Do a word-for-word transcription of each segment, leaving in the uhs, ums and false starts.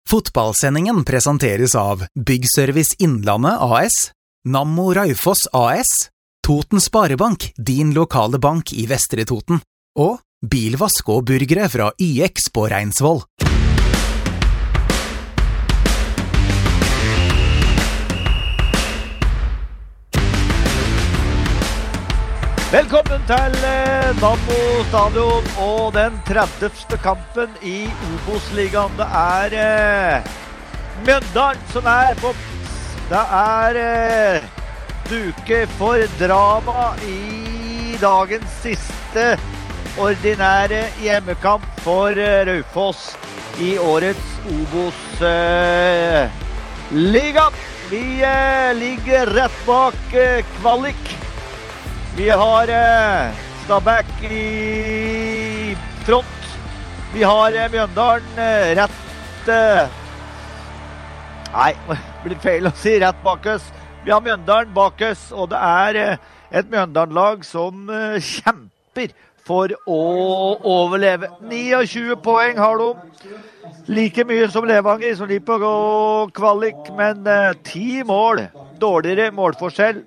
Fotballsendingen presenteres av Byggservice Innlandet A S, Nammo Raufoss A S, Toten Sparebank, din lokale bank i Vestre Toten, og bilvask og burgere fra Y X på Reinsvoll. Velkommen til eh, Nammo Stadion og den trettiende kampen i Obos-ligaen. Det er eh, Mjøndalen som er på plass. Det er eh, duke for drama i dagens siste ordinære hjemmekamp for eh, Raufoss i årets Obos-liga. Eh, Vi eh, ligger rett bak eh, kvalik. Vi har eh, Stabæk i front. Vi har eh, Mjøndalen eh, rett... Eh, nei, det blir feil å si rett bak oss. Vi har Mjøndalen bak oss, og det er eh, et Mjøndalen-lag som eh, kjemper for å overleve. tjueni poeng har de. Like mye som Levanger, som ligger på kvalik, men eh, ti mål. Dårligere målforskjell.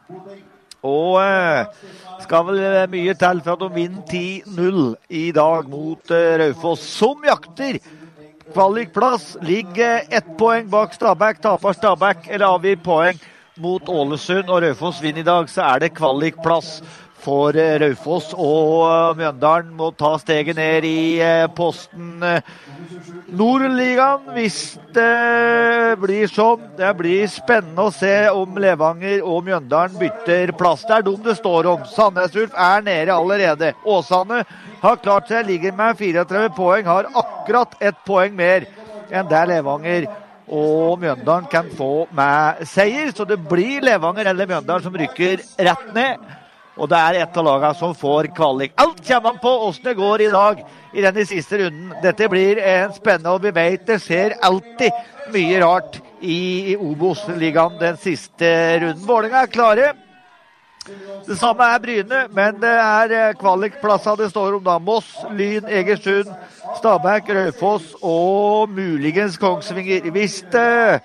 Og eh, skal vel mye til for at de vinner ti null i dag mot eh, Raufoss, som jakter kvalikplass. Ligger ett poeng bak Stabæk, taper Stabæk eller avgir poeng mot Ålesund, og Raufoss vinner i dag, så er det kvalikplass for eh, Raufoss, og eh, Mjøndalen må ta steget ned i eh, posten eh, Nordligaen, hvis det blir sånn. Det blir spennende å se om Levanger og Mjøndalen bytter plass. Det er dem det står om. Sandnes Ulf er nede allerede. Åsane har klart seg, ligger med tretifire poeng, har akkurat ett poeng mer enn der Levanger og Mjøndalen kan få med seier. Så det blir Levanger eller Mjøndalen som rykker rett ned. Og det er et av lagene som får kvalik. Alt kommer man på hvordan det går i dag i denne siste runden. Dette blir en spennende, og vi vet det skjer alltid mye rart i, i Obos-ligaen den siste runden. Vålinga er klare. Det samme er Bryne, men det er kvalikplasser det står om da. Moss, Lyn, Egersund, Stabæk, Raufoss og muligens Kongsvinger. Hvis uh,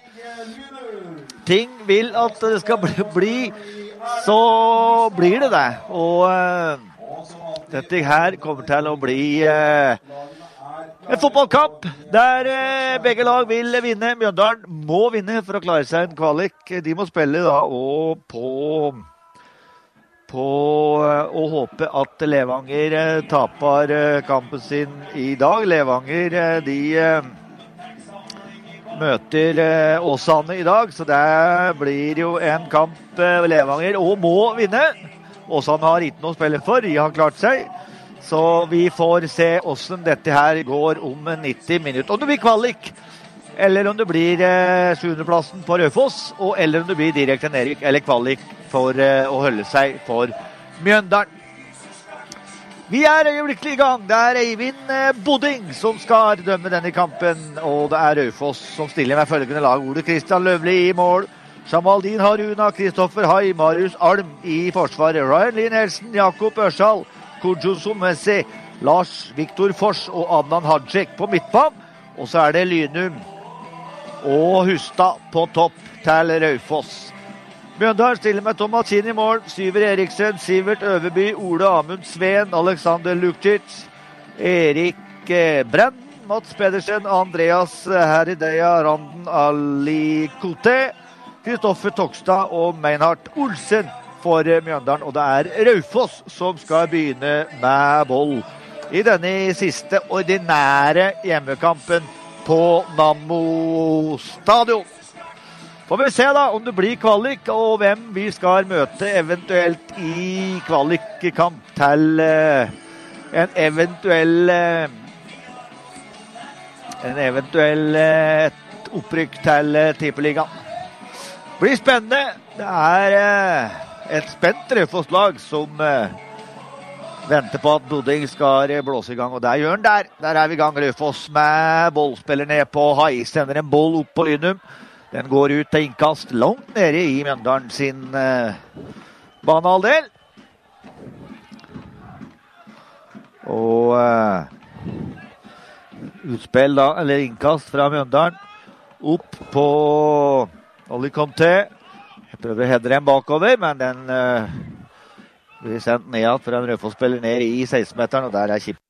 ting vil at det skal bli, bli så blir det det. Og uh, dette her kommer til å bli uh, en fotballkamp der uh, begge lag vil vinne. Mjøndalen må vinne for å klare seg en kvalik. De må spille da og på, på uh, å håpe at Levanger uh, taper uh, kampen sin i dag. Levanger uh, de uh, møter eh, Åsane i dag, så det blir jo en kamp eh, Levanger og må vinne. Åsane har ikke noe å spille for, de har klart seg. Så vi får se hvordan dette her går om nitti minutter. Om det blir kvalik, eller om det blir eh, sjuendeplassen på Raufoss, og eller om det blir direkte nedrykk eller kvalik for eh, å holde seg for Mjøndalen. Vi er øyeblikkelig i gang. Det er Eivind Bodding som skal dømme denne kampen, og det er Raufoss som stiller med følgende lag. Ole Kristian Løvli i mål, Jamaldin Haruna, Kristoffer Hai, Marius Alm i forsvaret, Ryan Lee Nelson, Jakob Ørsal, Kudjoso Messi, Lars Viktor Fors og Adnan Hadjek på midtbanen, og så er det Lynum og Hustad på topp til Raufoss. Mjøndalen stiller med Thomas Kinn i mål, Syver Eriksen, Sivert Øverby, Ole Amund Sveen, Alexander Luktic, Erik eh, Brenn, Mats Pedersen, Andreas Herideya, Randen Ali Kote, Kristoffer Tokstad og Meinhardt Olsen for Mjøndalen. Og det er Raufoss som skal begynne med boll i denne siste ordinære hjemmekampen på Nammo Stadion. Får vi se da om det blir kvalik, og hvem vi skal møte eventuelt i kvalikkamp til uh, en eventuell uh, en eventuell uh, et opprykk til uh, Tippeligaen. Blir spennende. Det er uh, et spent Raufoss-lag som uh, venter på at Bodding skal blåse i gang, og der gjør han der. Der er vi i gang. Raufoss med bollspiller ned på Hai, sender en boll opp på Lynum. Den går ut til innkast langt nede i Mjøndalen sin eh, banehalvdel. Og eh, utspill da, eller innkast fra Mjøndalen. Opp på Olli Conté. Jeg prøver å hedre den bakover, men den uh, blir sendt ned for en Raufoss spiller ned i seksten-meteren, og der er Kipp.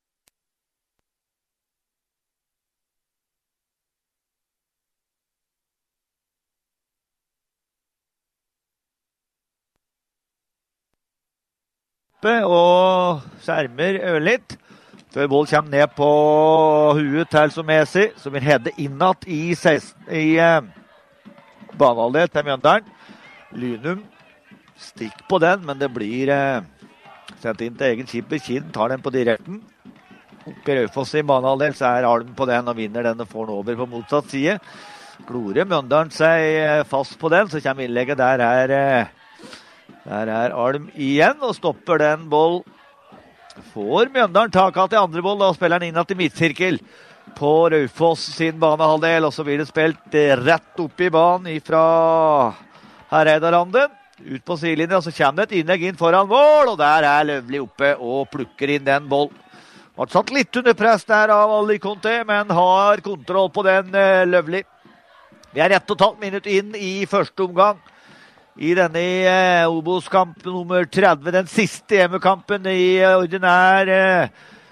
Og skjermer ørlitt før boll kommer ned på huet til Somesi, som vil hedde innat i, seksten, i uh, banehalvdel til Mjøndalen. Lynum stikk på den, men det blir uh, sendt inn til egen keeper. Kinn tar den på direkten. Oppe i Raufoss i banehalvdel, så er Alm på den og vinner den og får den over på motsatt side. Glorer Mjøndalen seg fast på den, så kommer innlegget. Der er uh, Der er Alm igjen, og stopper den boll. Får Mjøndalen tak av til andre boll, og spiller den inn til midtsirkel på Raufoss sin banehalvdel. Og så blir det spilt rett opp i banen fra Herreidaranden. Ut på sidelinjen, og så kommer det et innlegg inn foran mål, og der er Løvli oppe og plukker inn den boll. Har satt litt under press der av Olli Conté, men har kontroll på den Løvli. Vi er rett og tatt minutt inn i første omgang. I denne eh, Obos-kamp nummer tretti, den siste hjemmekampen i eh, ordinær eh,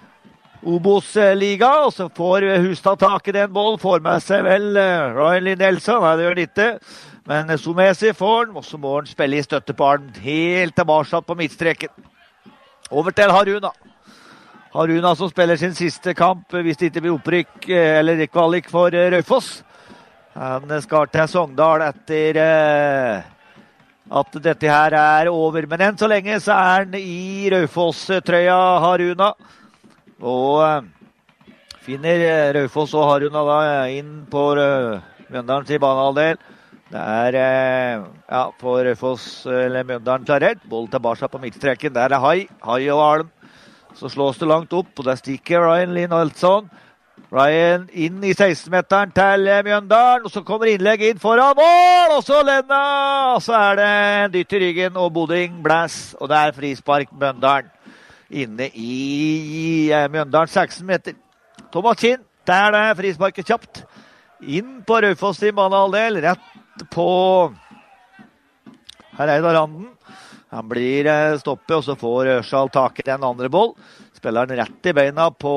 Obos-liga, og så får Hustad tak i den boll, får med seg vel eh, Ryan Lindelsson, nei det gjør han ikke, men eh, Somesi får den, og så må han spille i støtte på den, helt tilbake på midtstreken. Over til Haruna. Haruna som spiller sin siste kamp, hvis det ikke blir opprykk eh, eller kvalik for eh, Raufoss. Han skal til Sogndal etter... Eh, at dette her er over, men enn så lenge så er han i Raufoss-trøya Haruna, og uh, finner Raufoss og Haruna da inn på uh, Mjøndalen til banehalvdel. Det er uh, ja, på Raufoss eller Mjøndalen klarert, boll tilbake på midtstreken, der er Hai, Hai og Alm, så slås det langt opp, og der stikker Ryan Lindelsson. Ryan inn i seksten-meteren til Mjøndalen, og så kommer innlegg inn foran mål, og så Lenna, og så er det en dytt i ryggen, og Boding blæs, og det er frispark Mjøndalen, inne i Mjøndalen seksten meter. Thomas Kinn, der er det frisparket kjapt, inn på Raufoss i banehalvdel, rett på Herreidaranden. Han blir stoppet, og så får Ørsal tak i den andre boll, spiller den rett i beina på...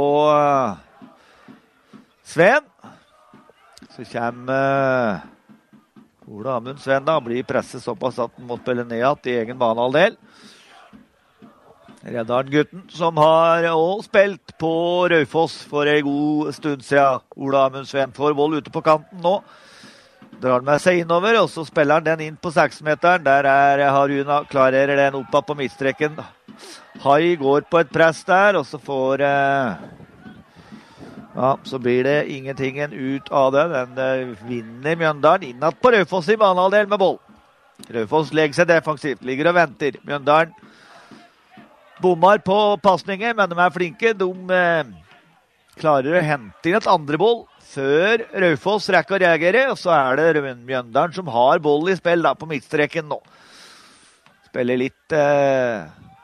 Sven, så kommer uh, Ola Amund Sven da, blir presset såpass at han må spille ned i egen banehalvdel. Reddaren-gutten som har også spilt på Raufoss for en god stund siden. Ola Amund Sven får boll ute på kanten nå. Drar med seg innover, og så spiller han den inn på seksten-meteren. Der er Haruna, klarerer den opp på midtstreken. Hai går på et press der, og så får... Uh, Ja, så blir det ingentingen ut av det. Den uh, vinner Mjøndalen innad på Raufoss i banehalvdel med boll. Raufoss legger seg defensivt, ligger og venter. Mjøndalen bommar på passningen, men de er flinke. De uh, klarer å hente inn et andre boll før Raufoss rekker å reagere, og så er det Mjøndalen som har boll i spill da, på midtstreken nå. Spiller litt uh,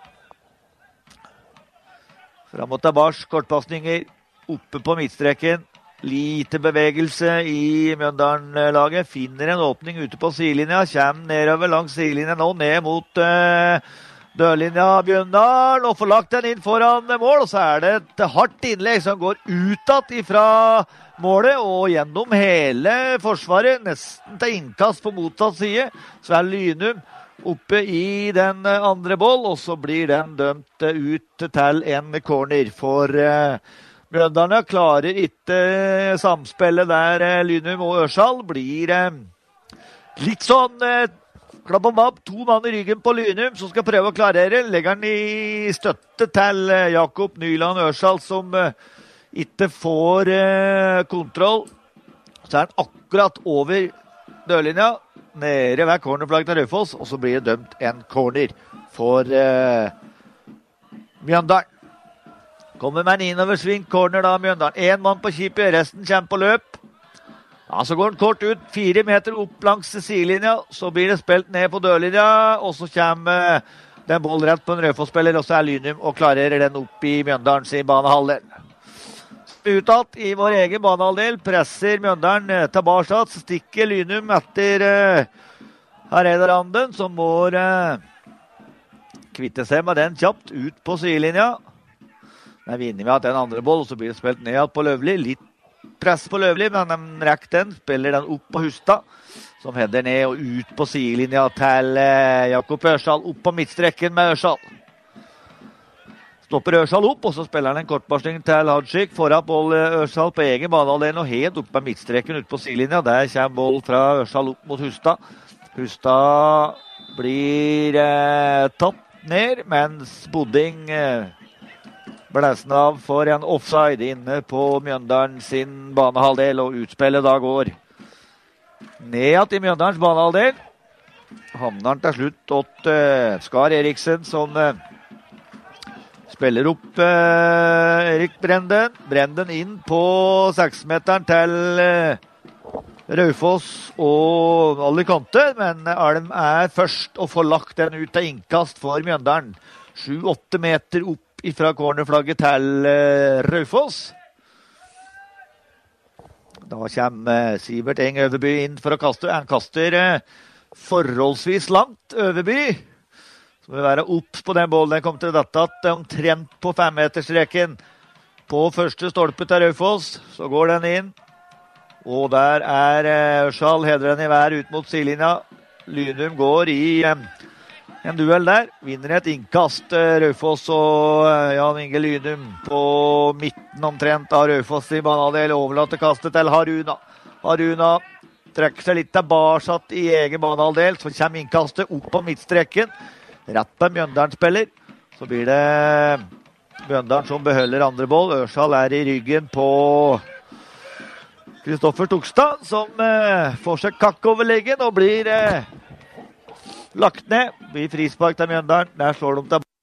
fram og tilbake, kortpassninger. Oppe på midtstreken, lite bevegelse i Mjøndalen-laget, finner en åpning ute på sidelinja, kommer nedover langs sidelinja nå, ned mot uh, dørlinja Mjøndalen, og får lagt den inn foran mål, og så er det et hardt innlegg som går utad ifra målet, og gjennom hele forsvaret, nesten til innkast på motsatt side, så er Lynum oppe i den andre boll, og så blir den dømt ut til en corner for... Uh, Mjøndalene klarer ikke samspillet der Lynum og Ørsal. Blir eh, litt sånn eh, klapp om babb. To mann i ryggen på Lynum som skal prøve å klarere. Legger den i støtte til eh, Jakob Nyland Ørsal som eh, ikke får eh, kontroll. Så er han akkurat over dørlinja. Nede ved cornerflagget til Raufoss. Og så blir det dømt en corner for eh, Mjøndalen. Kommer med en innoversving, corner da Mjøndalen. En mann på kipet, resten kommer på løp. Ja, så går den kort ut, fire meter opp langs sidelinja. Så blir det spilt ned på dørlinja, og så kommer den boll rett på en Raufoss-spiller, og så er Lynum og klarerer den opp i Mjøndalen sin banehalvdel. utad i vår egen banehalvdel. Presser Mjøndalen tilbake. Stikker Lynum etter uh, Hareidar Anden, som må uh, kvitte seg med den kjapt ut på sidelinja. Der vinner vi at den andre boll, og så blir det spilt ned på Løvli. Litt press på Løvli, men de rekker den. Spiller den opp på Hustad, som header ned og ut på sidelinja til uh, Jakob Ørsal. Opp på midtstrekken med Ørsal. Stopper Ørsal opp, og så spiller han en kortbarsning til Hadjik. Foran boll Ørsal på egen banehalvdel og helt opp på midtstreken ut på sidelinja. Der kommer boll fra Ørsal opp mot Hustad. Hustad blir eh, tatt ned, mens Bodding eh, blæsen av for en offside inne på Mjøndalen sin banehalvdel, og utspillet da går ned i Mjøndalens banehalvdel. Havner han til slutt åt eh, Skar Eriksen, som eh, spiller opp eh, Erik Brenden. Brenden inn på seksmeteren til eh, Raufoss og Alicante, men Alm er først å få lagt den ut til innkast for Mjøndalen. sju-åtte meter opp ifra cornerflagget til eh, Raufoss. Da kommer eh, Sivert Eng Øverby inn for å kaste. Han kaster eh, forholdsvis langt, Øverby. Så vil være opps på den bollen. Den kom til dette at omtrent på femmetersstreken på første stolpe til Raufoss. Så går den inn. Og der er Ørsal, hedrer den i vær ut mot sidelinja. Lynum går i eh, en duell der. Vinner et innkast. Eh, Raufoss og eh, Jan Inge Lynum på midten omtrent av Raufoss i banehalvdel. Overlater kastet til Haruna. Haruna trekker seg litt tilbake i egen banehalvdel. Så kommer innkastet opp på midtstreken. Rett på Mjøndalen spiller. Så blir det Mjøndalen som beholder andre boll. Ørsal er i ryggen på Kristoffer Tokstad, som eh, får seg kakk over leggen og blir eh, lagt ned. Blir frispark til Mjøndalen. Der slår de til.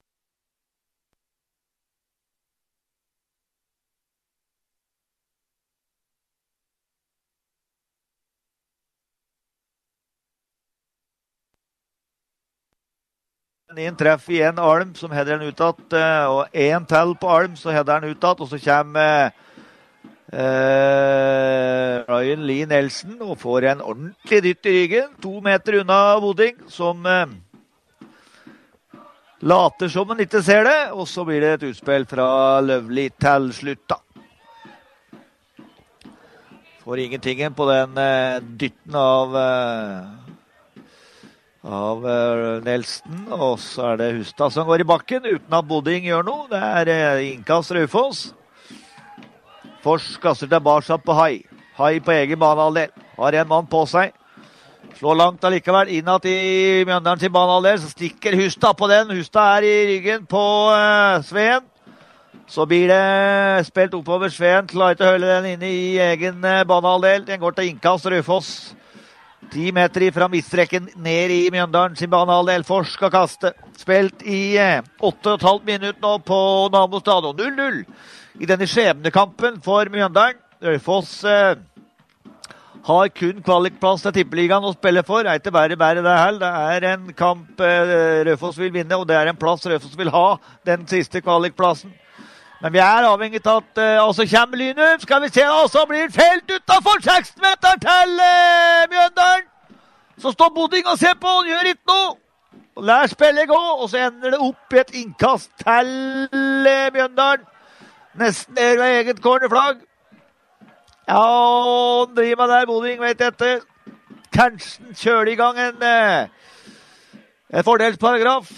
En treff igjen Alm, som header den utad, og en til på Alm, så header den utad, og så kommer eh, Ryan Lee Nelson og får en ordentlig dytt i ryggen, to meter unna Bodding, som eh, later som han ikke ser det, og så blir det et utspill fra Løvli til slutt da. Får ingentingen på den eh, dytten av eh, av uh, Nelson, og så er det Hustad som går i bakken uten at Bodding gjør noe. Det er uh, innkast Raufoss. Fors kasser tilbake på Hai. Hai på egen banehalvdel. Har en mann på seg. Slår langt allikevel innad i Mjøndalen til banehalvdel. Så stikker Hustad på den. Hustad er i ryggen på uh, Sveen. Så blir det spilt oppover Sveen. Klarer ikke å holde den inne i egen uh, banehalvdel. Den går til innkast Raufoss. Ti meter ifra midtstreken ned i Mjøndalen sin banehalvdel. Fors skal kaste. Spilt i eh, åtte og et halvt minutt nå på Nammo stadion. null null i denne skjebnekampen for Mjøndalen. Raufoss eh, har kun kvalikplass til tippeligaen å spille for. Det er ikke bare bare det her. Det er en kamp eh, Raufoss vil vinne, og det er en plass Raufoss vil ha, den siste kvalikplassen. Men vi er avhengig av at uh, også kommer Lynum. Skal vi se, og så blir felt utenfor seksten-meteren til uh, Mjøndalen. Så står Bodding og ser på, han gjør ikke noe. Og lær spillet gå, og så ender det opp i et innkast til uh, Mjøndalen. Nesten er ved eget cornerflagg. Ja, han driver med der, Bodding, vet jeg etter. Kanskje han kjører i gang en, uh, en fordelsparagraf.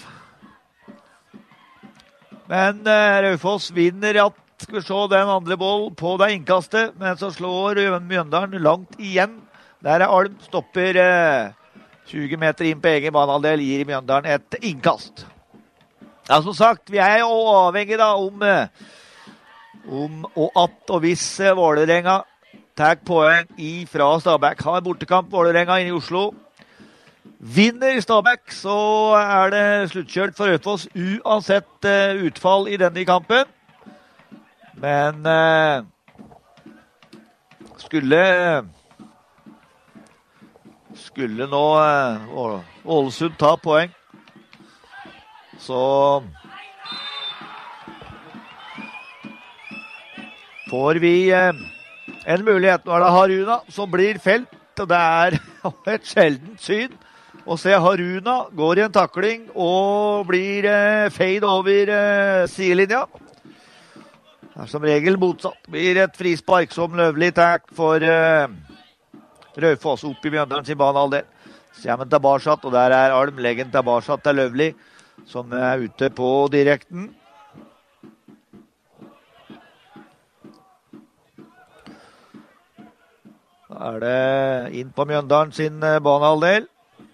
Men eh, Raufoss vinner at skal vi se den andre boll på det innkastet, men så slår Mjøndalen langt igjen. Der er Alm, stopper eh, tjue meter inn på egen banehalvdel, gir Mjøndalen et innkast. Ja, som sagt, vi er jo avhengig da om, om og at og hvis eh, Vålerenga tar poeng fra Stabæk. Har bortekamp Vålerenga inne i Oslo. Vinner Stabæk, så er det sluttkjørt for Raufoss uansett uh, utfall i denne kampen. Men uh, skulle skulle nå uh, Ålesund ta poeng, så får vi eh, en mulighet. Nå er det Haruna som blir felt, og det er et sjeldent syn å se Haruna går i en takling og blir eh, fade over eh, sidelinja. Det er som regel motsatt. Det blir et frispark som Løvli takk for eh, Raufoss opp i Mjøndalen sin banehalvdel. Så kommer han tilbake, og der er Alm, legger han tilbake til Løvli, som er ute på direkten. Da er det inn på Mjøndalen sin banehalvdel.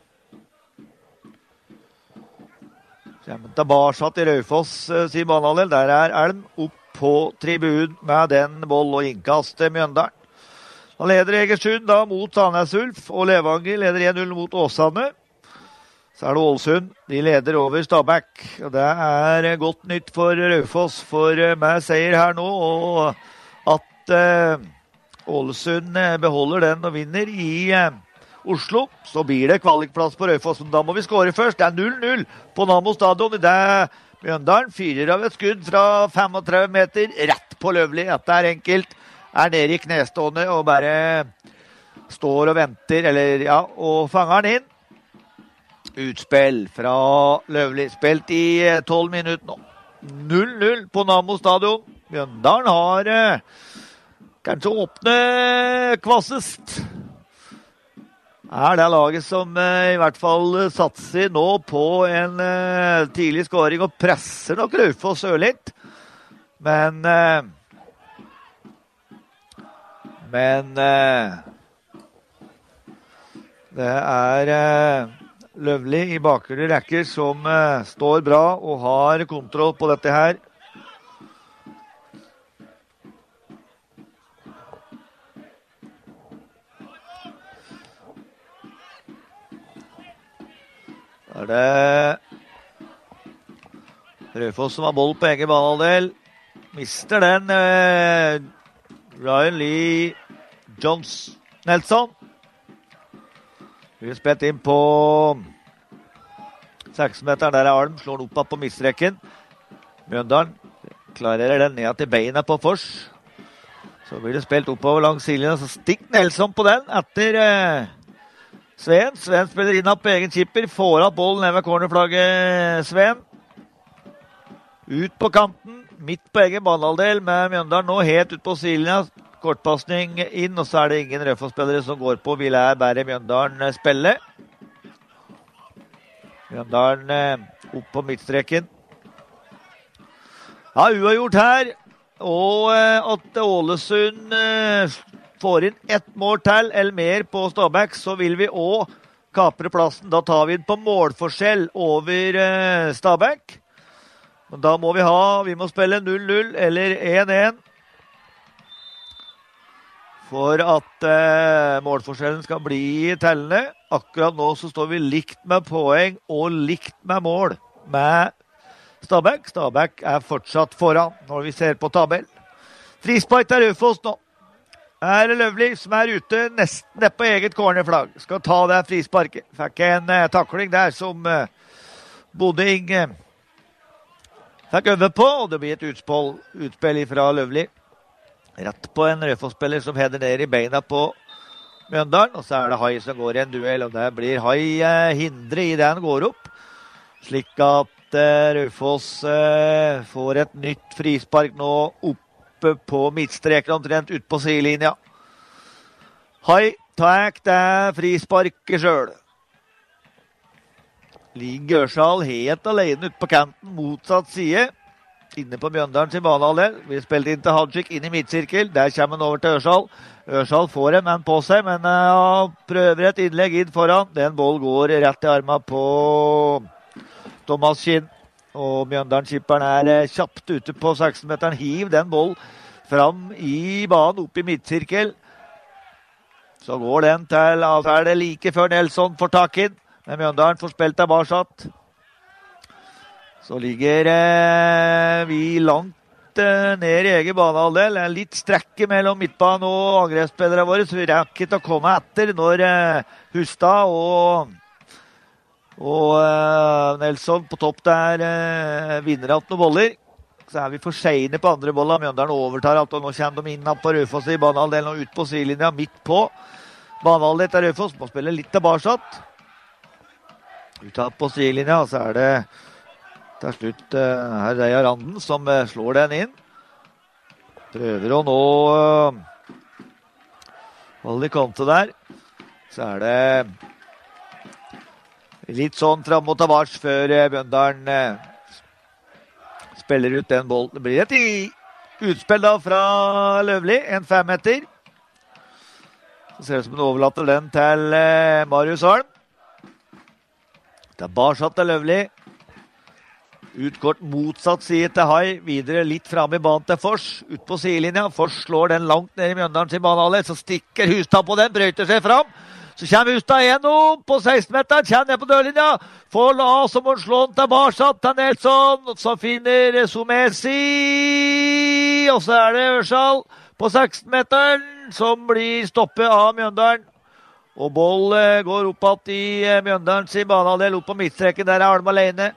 Så kommer han tilbake til Raufoss sin banehalvdel. Der er Alm opp på tribunen med den boll og innkast til Mjøndalen. Han leder Egersund da mot Sandnes Ulf, og Levanger leder en null mot Åsane. Så er det Ålesund, de leder over Stabæk. Og det er godt nytt for Raufoss, for med seier her nå, og at eh, Ålesund beholder den og vinner i eh, Oslo, så blir det kvalikplass på Raufoss. Men da må vi skåre først. Det er null null på Nammo stadion. Det er Mjøndalen fyrer av et skudd fra femogtredve meter, rett på Løvli. Dette er enkelt. Er nede i knestående og bare står og venter, eller ja, og fanger den inn. Utspill fra Løvli, spilt i tolv minutter nå. null null på Nammo stadion. Mjøndalen har eh, kanskje åpne kvassest. Er det laget som eh, i hvert fall satser nå på en eh, tidlig skåring og presser nok Raufoss litt. Men eh, Men eh, det er eh, Løvli i bakre rekker som eh, står bra og har kontroll på dette her. Da er det Raufoss som har boll på egen banehalvdel. Mister den eh, Ryan Lee Jones Nelson. Vi har spilt inn på seksten-meteren. Der er Alm, slår den opp på midtstreken. Mjøndalen klarerer den ned til beina på Fors. Så blir det spilt oppover langs sidelinjen, så stikk Nelson på den etter eh, Sven. Sven spiller inn på egen chipper, får av bollen ned ved cornerflagget Sven. Ut på kanten, midt på egen banehalvdel med Mjøndalen nå helt ut på sidelinjen. Kortpassning inn, og så er det ingen Raufoss-spillere som går på. Vi lærer bare Mjøndalen spille. Mjøndalen eh, opp på midtstreken. Ja, uavgjort her. Og eh, at Ålesund eh, får inn ett mål til eller mer på Stabæk, så vil vi også kapre plassen. Da tar vi den på målforskjell over eh, Stabæk. Men da må vi ha, vi må spille null null eller en en. For at eh, målforskjellen skal bli tellende. Akkurat nå så står vi likt med poeng og likt med mål med Stabæk. Stabæk er fortsatt foran når vi ser på tabell. Frispark til Raufoss nå. Her er Løvli som er ute nesten ned på eget cornerflagg. Skal ta det frisparket. Fikk en eh, takling der som eh, Boding eh, fikk øve på, og det blir et utspill, utspill fra Løvli. Rett på en Raufoss-spiller som header ned i beina på Mjøndalen, og så er det Hai som går i en duell, og det blir Hai eh, hindre i det han går opp, slik at eh, Raufoss eh, får et nytt frispark nå oppe på midtstreken, omtrent ut på sidelinja. Hai takk det frisparket selv. Ligger Ørsal helt alene ut på kanten, motsatt side. Inne på Mjøndalen sin banehalvdel. Vi spilte inn til Hadjik, inn i midtsirkel. Der kommer han over til Ørsal. Ørsal får en mann på seg, men uh, prøver et innlegg inn foran. Den boll går rett i armen på Thomas Kinn. Og Mjøndalen-skipperen er uh, kjapt ute på seksten-meteren. Hiv den boll fram i banen, opp i midtsirkel. Så går den til avferd like før Nelson får tak inn. Men Mjøndalen får spilt tilbake. Så ligger eh, vi langt eh, ned i egen banehalvdel. Det er litt strekke mellom midtbanen og angrepsspillere våre, så vi rekker ikke å komme etter når eh, Hustad og, og eh, Nelson på topp der eh, vinner alt noen boller. så er vi for sene på andre bollen. Mjøndalen overtar alt, og nå kommer de inn på Raufoss i banehalvdelen og ut på sidelinja, midt på banehalvdelen til Raufoss. Må spille litt tilbake. Ut på sidelinja, og så er det til slutt uh, her Reia Randen som uh, slår den inn. Prøver å nå uh, holde i konto der. Så er det litt sånn fram og tilbake før uh, Mjøndalen uh, spiller ut den bollen. Det blir et i utspill da fra Løvli, en femmeter. Så ser det ut som en overlater den til uh, Marius Holm. Det er barsatt til Løvli. Utkort motsatt side til Hai. Videre litt frem i banen til Fors. Ut på sidelinja. Fors slår den langt ned i Mjøndalen sin banehalvdel. Så stikker Hustad på den, brøyter seg fram. Så kommer Hustad igjennom på seksten-meteren. Kommer ned på dørlinja. Får la, så må han slå den tilbake til Nelson. Så finner Somesi. Og så er det Ørsal på seksten-meteren som blir stoppet av Mjøndalen. Og boll eh, går opp i eh, Mjøndalen sin banehalvdel. Opp på midtstreken. Der er Alm alene.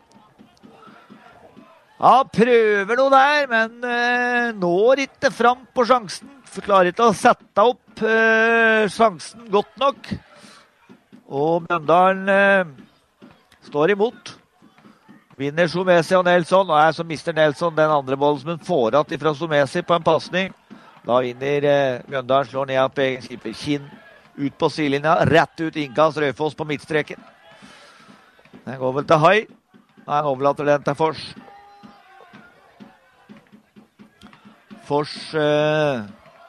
Ja, prøver noe der, men eh, når ikke fram på sjansen. Klarer ikke å sette opp eh, sjansen godt nok. Og Mjøndalen eh, står imot. Vinner Somesi og Nelson. Og er så mister Nelson den andre bollen som han får att fra Somesi på en passning. Da vinner eh, Mjøndalen, slår ned på egen skipper. Kinn ut på sidelinja, rett ut innkast Raufoss på midtstreken. Den går vel til Hai. Han overlater den til Fors. Fors eh,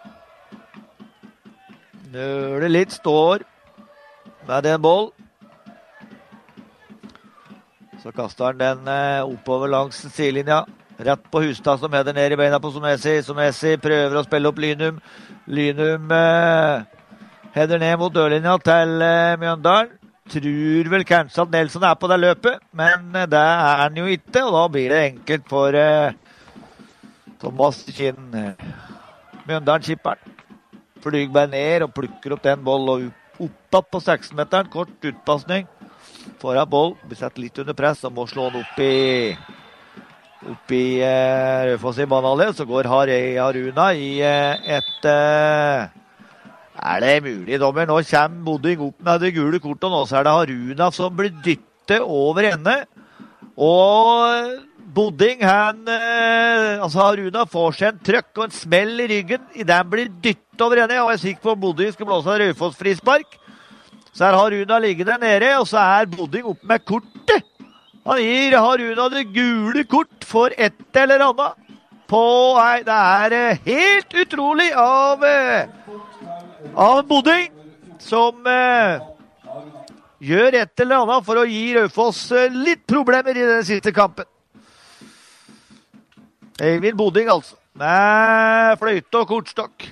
nøler litt, står med den boll. Så kaster han den eh, oppover langs sidelinja. Rett på Hustad som header ned i beina på Somesi. Somesi prøver å spille opp Lynum. Lynum eh, header ned mot dørlinja til eh, Mjøndalen. Tror vel kanskje at Nelson er på det løpet, men eh, det er han jo ikke, og da blir det enkelt for eh, Thomas Kinn. Mjøndalen-skipperen flyger bare ned og plukker opp den boll og oppad på seksten-meteren. Kort utpassning. Får av boll, blir sett litt under press og må slå den opp i opp i eh, Raufoss i banehalvdel. Så går Harei Haruna i eh, et eh, er det mulig, dommer? Nå kommer Boding opp med det gule kortet, og nå så er det Haruna som blir dyttet over ende. Og Boding, han, eh, altså Haruna får seg en trøkk og en smell i ryggen. I den blir dyttet over ende, og jeg er sikker på at Boding skal blåse av Raufoss frispark. Så er Haruna liggende nede, og så er Boding opp med kortet. Han gir Haruna det gule kort for et eller annet. På, nei, det er eh, helt utrolig av, eh, av Boding, som eh, gjør et eller annet for å gi Raufoss eh, litt problemer i den siste kampen. Eivind Boding altså, med fløyte og kortstokk.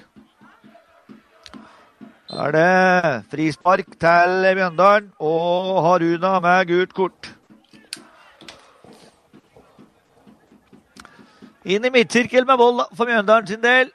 Da er det frispark til Mjøndalen, og Haruna med gult kort. Inn i midtsirkel med boll for Mjøndalen sin del.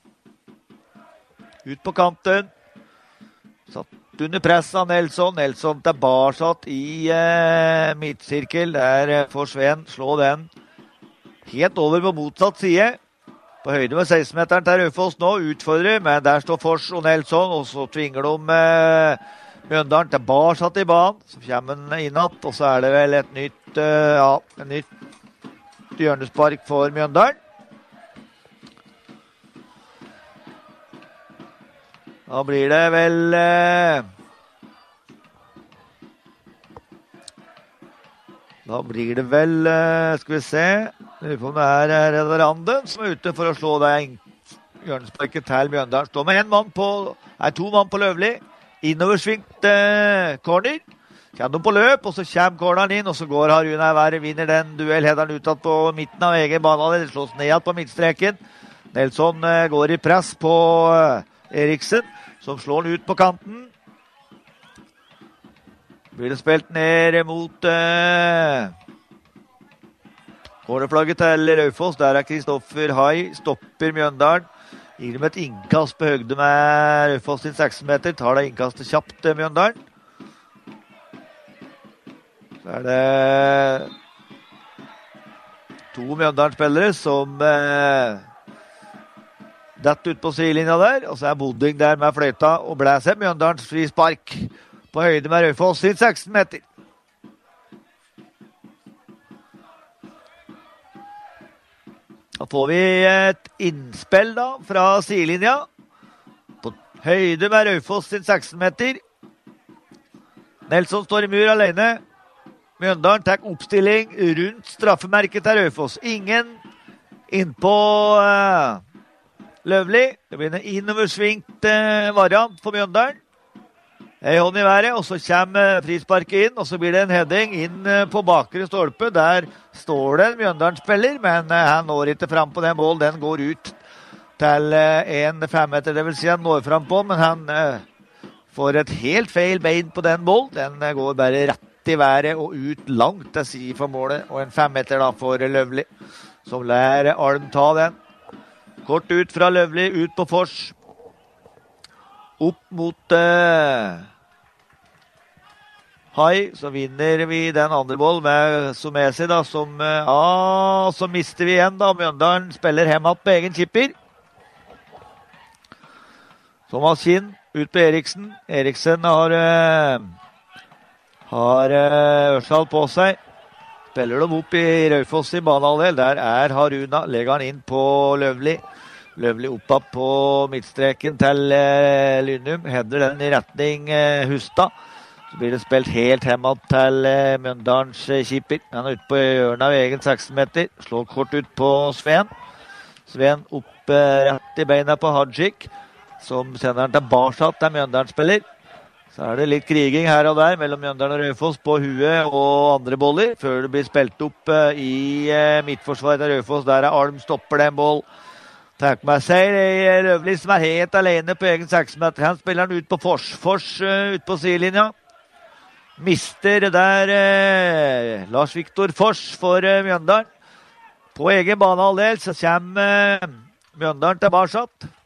Ut på kanten. Satt under press av Nelson. Nelson tilbake i eh, midtsirkel. Der eh, får Sven slå den helt over på motsatt side. På høyde med seksten-meteren til Raufoss nå, utfordrer, men der står Fors og Nelson, og så tvinger de eh, Mjøndalen tilbake i banen. Så kommer han innatt, og så er det vel et nytt, eh, ja, et nytt hjørnespark for Mjøndalen. Da blir det vel eh, Da blir det vel, eh, skal vi se, det er Redder Randen som er ute for å slå deg hjørnesparket til Mjøndalen. Står med en mann på, nei, to mann på Løvli, innoversvingt eh, corner. Kjenner de på løp, og så kommer corneren inn, og så går Haruna i været, vinner den duell, header han utad på midten av egen banehalvdel, det slås ned på midtstreken. Nelson eh, går i press på eh, Eriksen, som slår den ut på kanten. Blir det spilt ned mot eh, cornerflagget til Raufoss. Der er Kristoffer Hai, stopper Mjøndalen. Gir dem et innkast på høgde med Raufoss sin seksten-meter. Tar det innkastet kjapt til Mjøndalen. Så er det to Mjøndalen-spillere som eh, dett ut på sidelinja der, og så er Boding der med fløyta og blæser Mjøndalens frispark på høyde med Raufoss sin seksten meter. Da får vi et innspill da fra sidelinja på høyde med Raufoss sin seksten meter. Nelson står i mur alene. Mjøndalen tar oppstilling rundt straffemerket til Raufoss. Ingen innpå uh, Løvli. Det blir en innoversvingt uh, variant for Mjøndalen. En hånd i været, og så kommer uh, frisparket inn, og så blir det en heading inn uh, på bakre stolpe. Der står det en Mjøndalen-spiller, men uh, han når ikke frem på den bål. Den går ut til uh, en femmeter, det vil si han når frem på, men han uh, får et helt feil bein på den bål. Den uh, går bare rett i været og ut langt til side for målet, og en femmeter da for Løvli, som lærer Alm ta den. Kort ut fra Løvli, ut på Fors. Opp mot uh, Hai, så vinner vi den andre boll med Somesi da, som, uh, ah, så mister vi igjen da. Mjøndalen spiller hjemmet på egen kipper. Thomas Kinn, ut på Eriksen. Eriksen har... Uh, Har uh, Ørsal på seg. Spiller dem opp i Raufoss i banehalvdel. Der er Haruna. Legger han inn på Løvli. Løvli opp på midtstreken til uh, Lynum. Hedder den i retning uh, Husta. Så blir det spilt helt hjemmet til uh, Mjøndalens uh, kipper. Han er ute på hjørnet av egen seksten meter. Slår kort ut på Sven. Sven opp uh, rett i beina på Hadjik, som sender han tilbake til Mjøndalen-spiller. Så er det litt kriging her og der mellom Mjøndalen og Raufoss på huet og andre boller, før det blir spilt opp uh, i uh, midtforsvaret til Raufoss. Der er Alm stopper den boll. Takk med seg Løvli, som er helt alene på egen seksmeter. Han spiller den ut på Fors. Fors uh, ut på sidelinja. Mister der uh, Lars Viktor Fors for uh, Mjøndalen. På egen banehalvdel så kommer uh, Mjøndalen tilbake.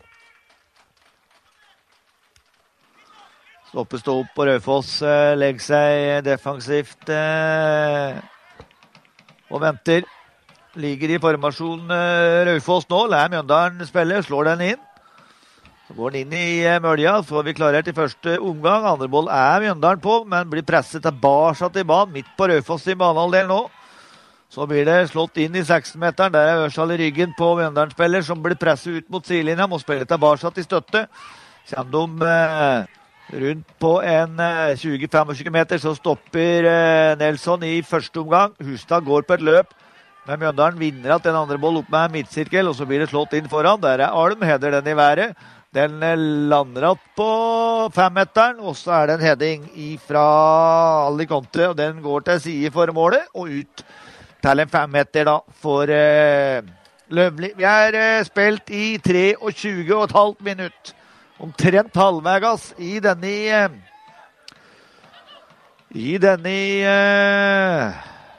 Stoppe stå opp på Raufoss, uh, legger seg defensivt uh, og venter. Ligger i formasjonen uh, Raufoss nå, lærer Mjøndalen spille, slår den inn. Så går den inn i uh, mølja, så får vi klarert i første omgang. Andre boll er Mjøndalen på, men blir presset tilbake til banen, midt på Raufoss i banehalvdel nå. Så blir det slått inn i seksten-meteren, der er Ørsal i ryggen på Mjøndalen-spiller, som blir presset ut mot sidelinja, må spille tilbake til støtte. Kjem de... Uh, Rundt på en uh, tjue til tjuefem meter så stopper uh, Nelson i første omgang. Hustad går på et løp, men Mjøndalen vinner at den andre boll opp med midtsirkel, og så blir det slått inn foran. Der er Alm, header den i været. Den uh, lander opp på femmeteren, og så er det en heading fra Alicante, og den går til side for målet, og ut til en femmeter da for uh, Løvli. Vi er uh, spilt i treogtjue og et halvt minutt. Omtrent halvvegas i denne i denne uh,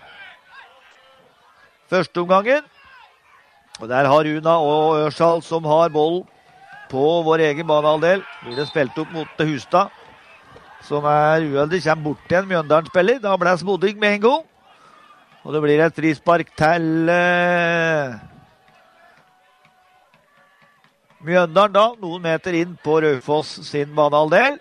første omgangen. Og der har Runa og Ørsal som har boll på vår egen banehalvdel. Blir det spilt opp mot Hustad, som er uheldig, kommer bort til en Mjøndalen-spiller. Da ble det Boding med en gang. Og det blir et frispark til uh, Mjøndalen da, noen meter inn på Raufoss sin banehalvdel.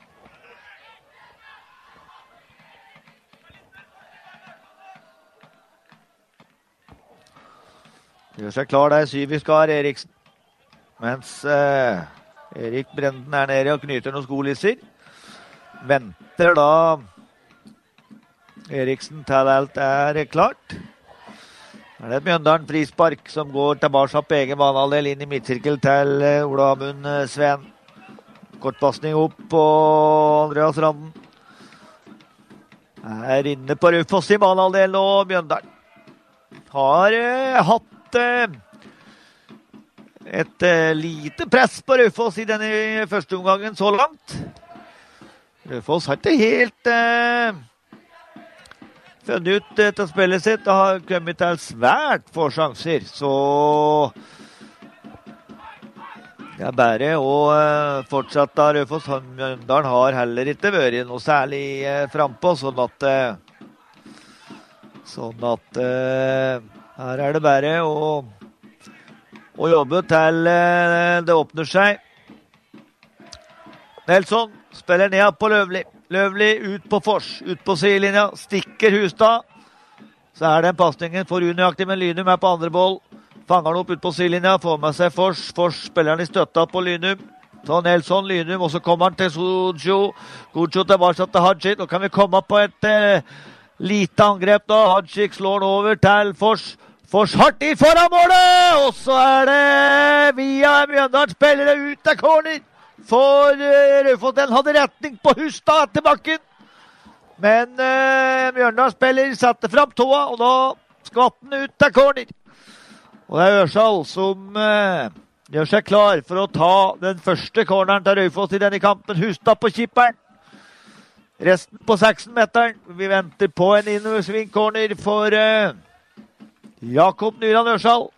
Gjør seg klar der, Syviskar Eriksen. Mens eh, Erik Brenden er nede og knyter noen skolisser. Venter da Eriksen til alt er klart. Det er et Mjøndalen frispark som går tilbake på egen banehalvdel inn i midtsirkel til Ola Amund Sven. Kortpassning opp på Andreas Randen. Er inne på Raufoss i banehalvdel og Mjøndalen har eh, hatt eh, et eh, lite press på Raufoss i denne første omgangen så langt. Raufoss har ikke helt... Eh, funnet ut til spillet sitt og har kommet til svært få sjanser, så det er bare å uh, fortsette av Raufoss. Mjøndalen har heller ikke vært noe særlig uh, frempå, sånn at uh, sånn at uh, Her er det bare å, å jobbe til det åpner seg. Nelson spiller ned på Løvli. Løvli ut på Fors, ut på sidelinja, stikker Hustad. Så er den passningen for unøyaktig, men Lynum er på andre boll. Fanger han opp ut på sidelinja, får med seg Fors. Fors spiller han i støtta på Lynum. Så Nelson, Lynum, og så kommer han til Sojo. Sojo tilbake til Hadjik. Nå kan vi komme på et eh, lite angrep da. Hadjik slår han over til Fors. Fors hardt i foran målet! Og så er det via Mjøndalen spiller det ut av corner. For eh, Raufoss, den hadde retning på Hustad til bakken. Men eh, Mjøndalen spiller satte fram tåa, og da skvatt den ut av corner. Og det er Ørsal som... Eh, gjør seg klar for å ta den første corneren til Raufoss i denne kampen. Hustad på kipperen. Resten på seksten-meteren. Vi venter på en innoversving-corner for uh, Jakob Nyland Ørsal.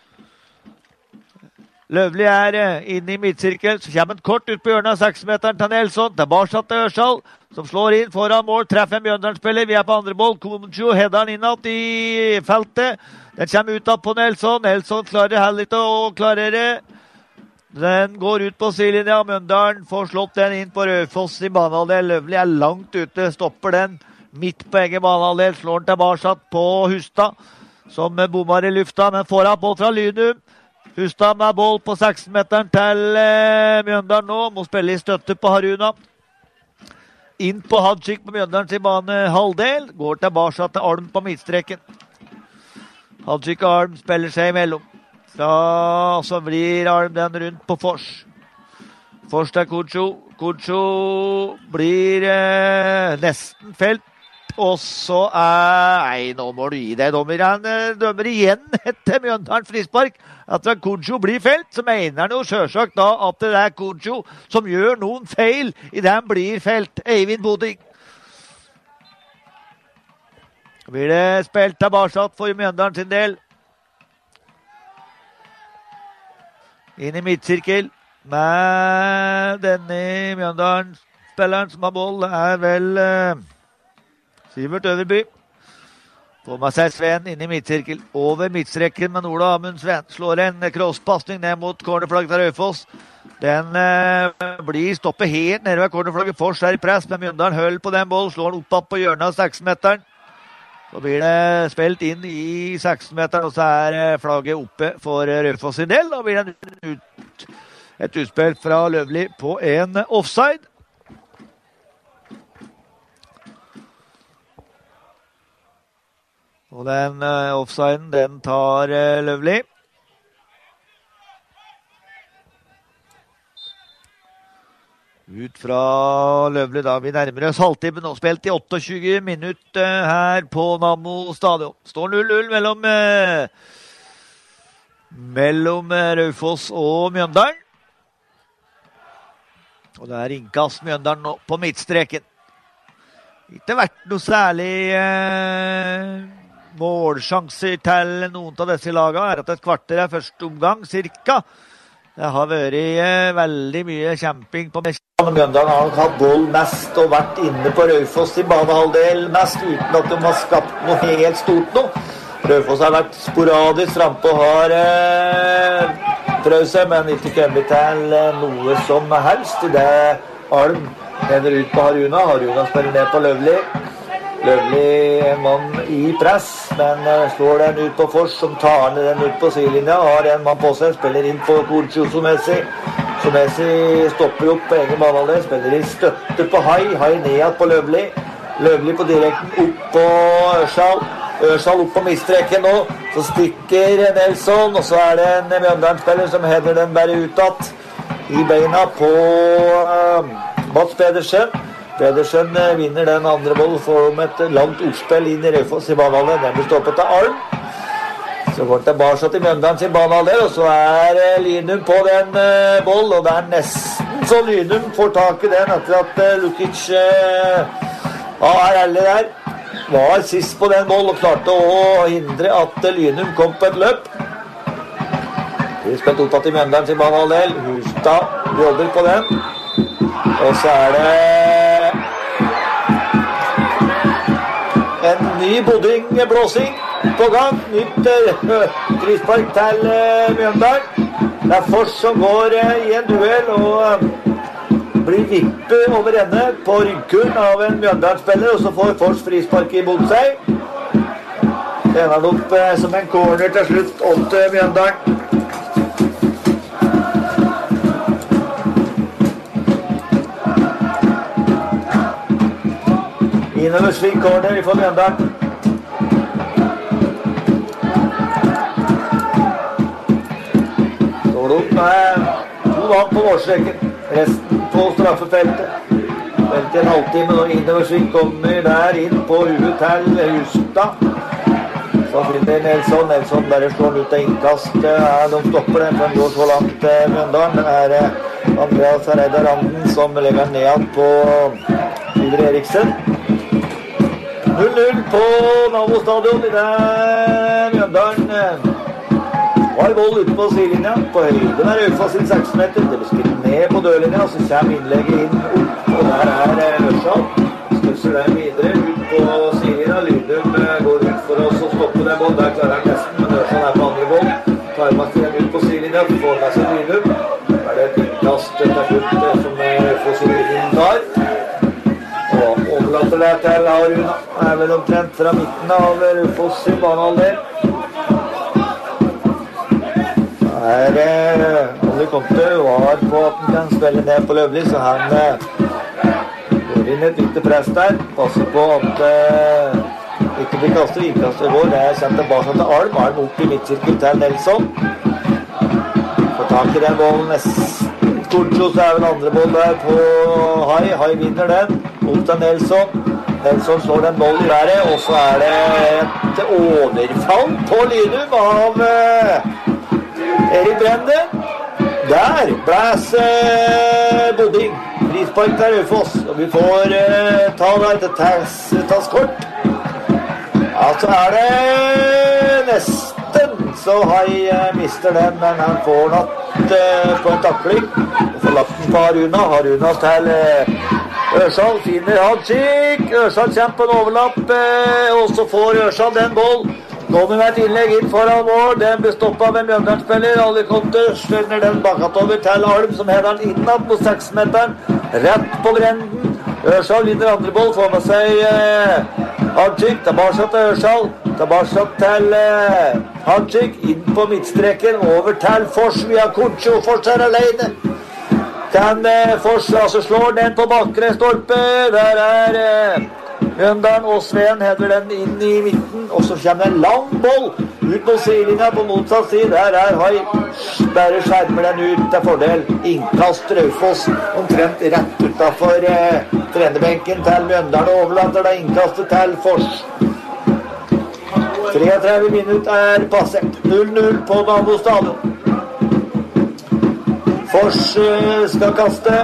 Løvli er uh, inne i midtsirkel. Så kommer en kort ut på hjørnet av seksten-meteren til Nelson. Tilbake til Ørsal, som slår inn foran mål. Treffer en Mjøndalen-spiller. Vi er på andre boll. Konjo hedder han innad i feltet. Den kommer ut av på Nelson. Nelson klarer heller ikke å klarere. Den går ut på sidelinja. Mjøndalen får slått den inn på Raufoss i banehalvdel. Løvli er langt ute. Stopper den midt på egen banehalvdel. Slår den tilbake på Hustad, som bommer i lufta, men får av boll fra Lynum. Hustad med boll på seksten-meteren til eh, Mjøndalen nå. Må spille i støtte på Haruna. Inn på Hadjik på Mjøndalen til banehalvdel. Går tilbake til Alm på midtstreken. Hadjik og Alm spiller seg imellom. Da så blir Alm den rundt på Fors. Fors til Kucho. Kucho blir eh, nesten felt. Og så er... Nei, nå må du gi deg, dommer. Han eh, dømmer igjen etter Mjøndalen frispark. At Kucho blir felt, så mener han jo selvsagt da at det er Kucho som gjør noen feil i det han blir felt. Eivind Boding. Blir det spilt tilbake for Mjøndalen sin del. Inn i midtsirkel med denne Mjøndalen-spilleren som har boll. Det er vel uh, Sivert Øverby. Får med seg Sven inn i midtsirkel. Over midtstreken med Ola Amund Sven. Slår en crosspasning ned mot cornerflagget til Raufoss. Den uh, blir stoppet helt nede ved cornerflagget. Fors er i press, men Mjøndalen høll på den boll. Slår den opp på hjørnet av seksten-meteren. Så blir det spilt inn i seksten-meteren, og så er flagget oppe for Raufoss sin del. Da blir det ut, et utspill fra Løvli på en offside. Og den uh, offsiden, den tar uh, Løvli. Ut fra Løvli da, vi nærmer oss halvtimen og spilt i åttiåtte minutter her på Nammo stadion. Står null null mellom, eh, mellom Raufoss og Mjøndalen. Og det er innkast Mjøndalen nå på midtstreken. Ikke vært noe særlig eh, målsjanser til noen av disse lagene. Er at et kvarter er første omgang, cirka. Det har vært eh, veldig mye kjemping på mest. Mjøndalen har hatt boll mest og vært inne på Raufoss i banehalvdel mest uten at de har skapt noe helt stort nå. Raufoss har vært sporadisk frempå og har eh, prøvd seg, men ikke kommet til eh, noe som helst. Det Alm hender ut på Haruna. Haruna spiller ned på Løvli. Løvli en mann i press, men uh, slår den ut på Fors, som tar den ut på sidelinja. Har en mann på seg, spiller inn på Korcho Somesi. Somesi stopper opp på egen banehalvdel, spiller i støtte på Hai. Hai ned på Løvli. Løvli på direkten opp på Ørsal. Ørsal opp på midtstreken nå. Så stikker Nelson, og så er det en Mjøndalen-spiller som header den bare utad i beina på uh, Mats Pedersen. Pedersen vinner den andre bollen, får om et langt oppspill inn i Raufoss i banehalvdel. Den blir stoppet av Alm. Så går den tilbake til Mjøndalen sin banehalvdel, og så er Lynum på den uh, boll, og det er nesten så Lynum får tak i den etter at uh, Lukic uh, er ærlig der. Var sist på den boll og klarte å hindre at uh, Lynum kom på et løp. Vi skal opp til Mjøndalen sin banehalvdel. Hustad jobber på den. Og så er det en ny Boding-blåsing. på gang. Nytt uh, frispark til uh, Mjøndalen. Det er Fors som går uh, i en duell og uh, blir vippet over ende på ryggkuren av en Mjøndalen-spiller, og så får Fors frispark imot seg. Det ender han opp uh, som en corner til slutt opp til Mjøndalen. Innover slik corner for Mjøndalen. Står det opp med to vann på målstreken. Resten på straffefeltet. Vent en halvtime og innover slik kommer der inn på huet til Hustad. Så finner Nelson. Nelson bare slår ut av innkast. De stopper den, for den går så langt til Mjøndalen. Det er Andreas Reidar Randen som legger ned på Videre Eriksen. null null på Nammo stadion i der Mjøndalen var boll ute på sidelinja på høyden er Raufoss sin seks meter. Det blir spilt ned på dørlinja, så kommer innlegget inn opp, og der er Ørsal. Stusser den videre ut på sidelinja. Lydum går ut for oss og stopper den boll. Der klarer han nesten, men Ørsal er på andre boll. Tar man til den ut på sidelinja, får med seg Lydum. Da er det et innkast til slutt som Raufoss i Lydum tar. Og overlater det til Haruna. Det er vel omtrent fra midten av Raufoss i banehalvdel. Her Olli Conte var på at han kan spille ned på Løvli, så han går inn et lite press der. Passer på at uh, ikke blir kastet innkastet går. Det er kjent tilbake til Alm. Alm opp i midtsirkel til Nelson. Får tak i den bollen nesten. Torcho, så er vel andre boll der på Hai. Hai vinner den. Opp til Nelson. Nelson slår den boll i været, og så er det et overfall på Lydum av uh, Erik Brende. Der blæs eh, Boding. Frispark til Raufoss. Og vi får eh, ta da etter tasskort. Ja, så er det nesten så Hai eh, mister den, men han får natt eh, på en takling. Og får lagt den på Haruna. Haruna til eh, Ørsal. Finner Hadjik. Ørsal kommer på en overlapp, eh, og så får Ørsal den boll. Kommer med et innlegg inn foran mål. Den blir stoppet med Mjøndalen-spiller. Alle konter slender den bakat over til Alm, som heder den innad på seksmeteren. Rett på Brenden. Ørsal vinner andre boll. Får med seg eh, Hadjik. Tilbake til Ørsal. Tilbake til eh, Hadjik. Inn på midtstreken. Over til Fors via Kortsjo. Fors er alene. Kan eh, Fors altså slår den på bakre stolpe. Der er eh, Mjøndalen og Sveen hever den inn i midten, og så kommer en lang boll ut på sidelinja på motsatt side. Der er Hai. Bare skjermer den ut til fordel. Innkast Raufoss omtrent rett utenfor eh, trenerbenken til Mjøndalen og overlater det innkastet til Fors. treogtredve minutter er passet. null null på Nammo stadion. Fors eh, skal kaste.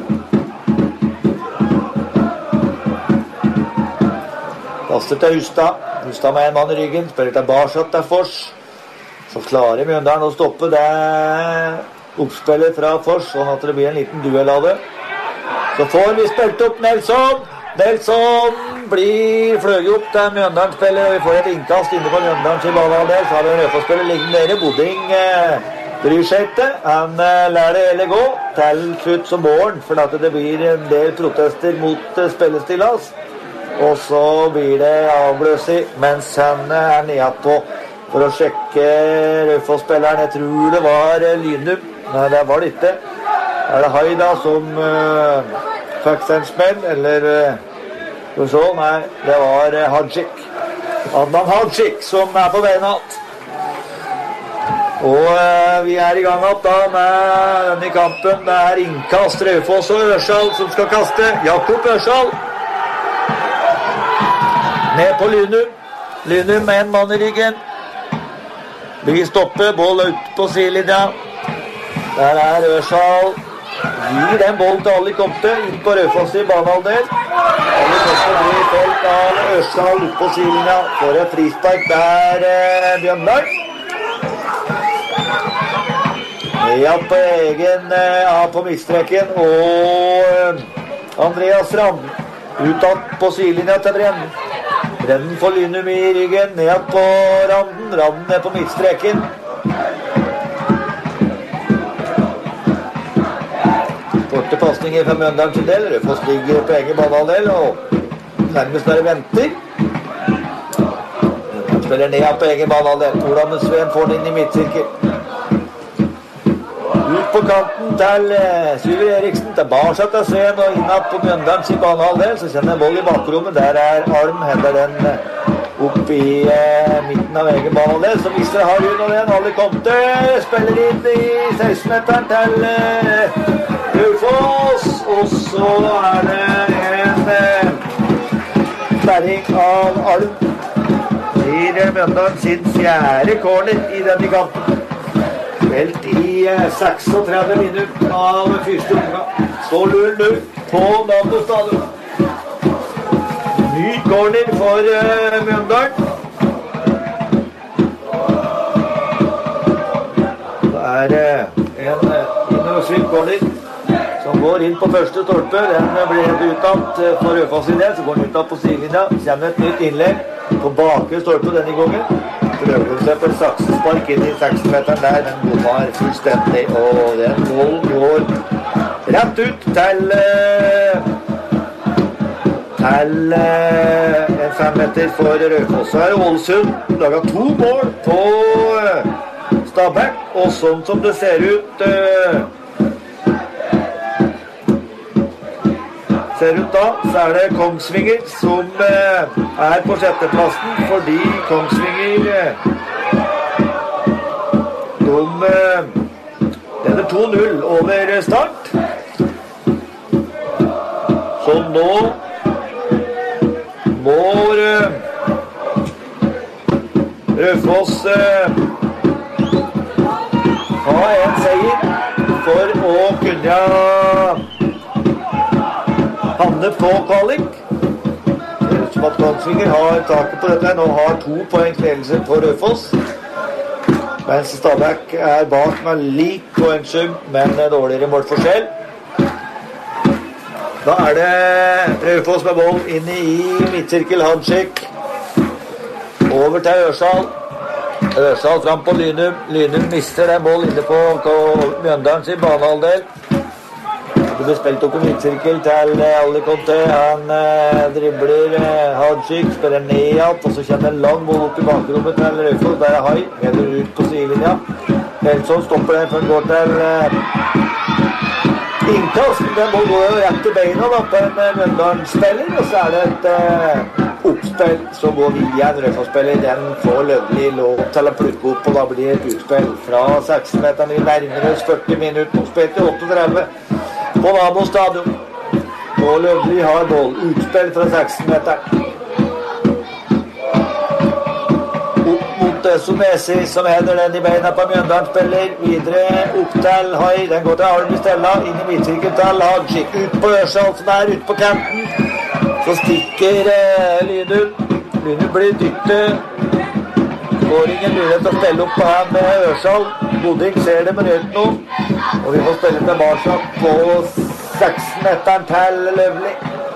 Kaster til Hustad. Hustad med en mann i ryggen. Spiller tilbake til Fors. Så klarer Mjøndalen å stoppe det oppspillet fra Fors, sånn at det blir en liten duell av det. Så får vi spilt opp Nelson. Nelson blir fløget opp til Mjøndalen-spiller, og vi får et innkast inne på Mjøndalen til banehalvdel. Så har vi en Raufoss-spiller liggende nede. Boding eh, bryr seg ikke. Han eh, lar det hele gå. Til slutt som morgen, for at det blir en del protester mot eh, spillestilas. Og så blir det avbløsig, mens han er nede på for å sjekke Raufoss-spilleren. Jeg tror det var Lynum. Nei, det var det ikke. Er det Hai da som uh, fikk seg en smell, eller uh, så? Nei, det var uh, Hadjik. Adnan Hadjik som er på veien alt. Og uh, vi er i gang alt da med denne kampen. Det er innkast Raufoss og Ørsal som skal kaste. Jakob Ørsal. Ned på Lynum. Lynum med en mann i ryggen. Vi stopper, boll ut på sidelinja. Der er Ørsal. Gir den boll til Ali Komte inn på Raufoss i banehalvdel. Ali Komte blir folk av Ørsal ut på sidelinja. Får et frispark der eh, Bjørndal. Ja, på egen eh, A på midtstreken. Og eh, Andreas Rand utad på sidelinja til Brennen. Brennen får Lynum i ryggen, ned på randen, randen ned på midtstreken. Korte passninger fra Mjøndalen til del, Rødfoss ligger på egen banehalvdel og nærmest bare venter. Han spiller ned på egen banehalvdel, Ola Sveen får den inn i midtsirkel. Ut på kanten til Syver Eriksen, tilbake til Sveen og innad på Mjøndalen sin banehalvdel, så kjenner boll i bakrommet, der er Alm, hender den opp i eh, midten av egen banehalvdel, så mister Harun og den, alle kom til, spiller inn i seksten-meteren til eh, Raufoss, og så er det en eh, sperring av Alm, blir Mjøndalen sin fjerde corner i denne kampen. Velt i eh, seksogtredve minutter av første omgang. Står null null på Nammo stadion. Ny corner for eh, Mjøndalen. Det er eh, en eh, innovativ corner som går inn på første stolpe. Den blir helt uttatt eh, for Rødfoss i det, så går den uttatt på sidelinja. Kommer et nytt innlegg på bakre stolpe denne gangen. Prøver seg på en saksespark inn i seksten-meteren der, den bommer fullstendig, og den mål går rett ut til til en fem meter for Rødfoss. Så er Ålesund laget to mål på Stabæk, og sånn som det ser ut ser ut da, så er det Kongsvinger som eh, er på sjetteplassen, fordi Kongsvinger eh, de eh, leder to null over start. Så nå må eh, Rødfoss eh, ha en seier for å kunne havne på kvalik. Det ser ut som at Kongsvinger har taket på dette nå, har to poengs ledelse på Rødfoss. Mens Stabæk er bak med lik poengsum, men dårligere målforskjell. Da er det Rødfoss med boll inne i midtsirkel, Hanskik. Over til Ørsal. Ørsal fram på Lynum. Lynum mister den boll inne på Mjøndalen sin banehalvdel. Det ble spilt opp i midtsirkel til alle Conte. Han eh, dribler eh, Hadjik, spiller ned igjen, og så kommer en lang boll opp i bakrommet til Rødfoss. Der er Hai, heller ut på sidelinja. Helsson stopper den før han går til eh, innkast. Den boll går jo rett til beina da, på en eh, Mjøndalen-spiller, og så er det et eh, oppspill som går via en Rødfoss-spiller. Den får Løvlig lov til å plukke opp, og da blir det et utspill fra seksten-meteren i nærmere førti minutter, og spilt til åttitre på Nammo stadion. Og Løvlig har boll, utspill fra seksten-meteren. Opp mot Somesi, som hender den i beina på Mjøndalen, spiller videre opp til Hai. Den går til Arne Stella, inn i midtsirkel til Hadjik, ut på Ørsal, som er ute på kanten. Så stikker eh, Lynum. Lynum blir dyttet. Får ingen mulighet til å spille opp på her med Ørsal. Boding ser det med rødt nå. Og vi får spille tilbake på seksten-meteren til Løvlig.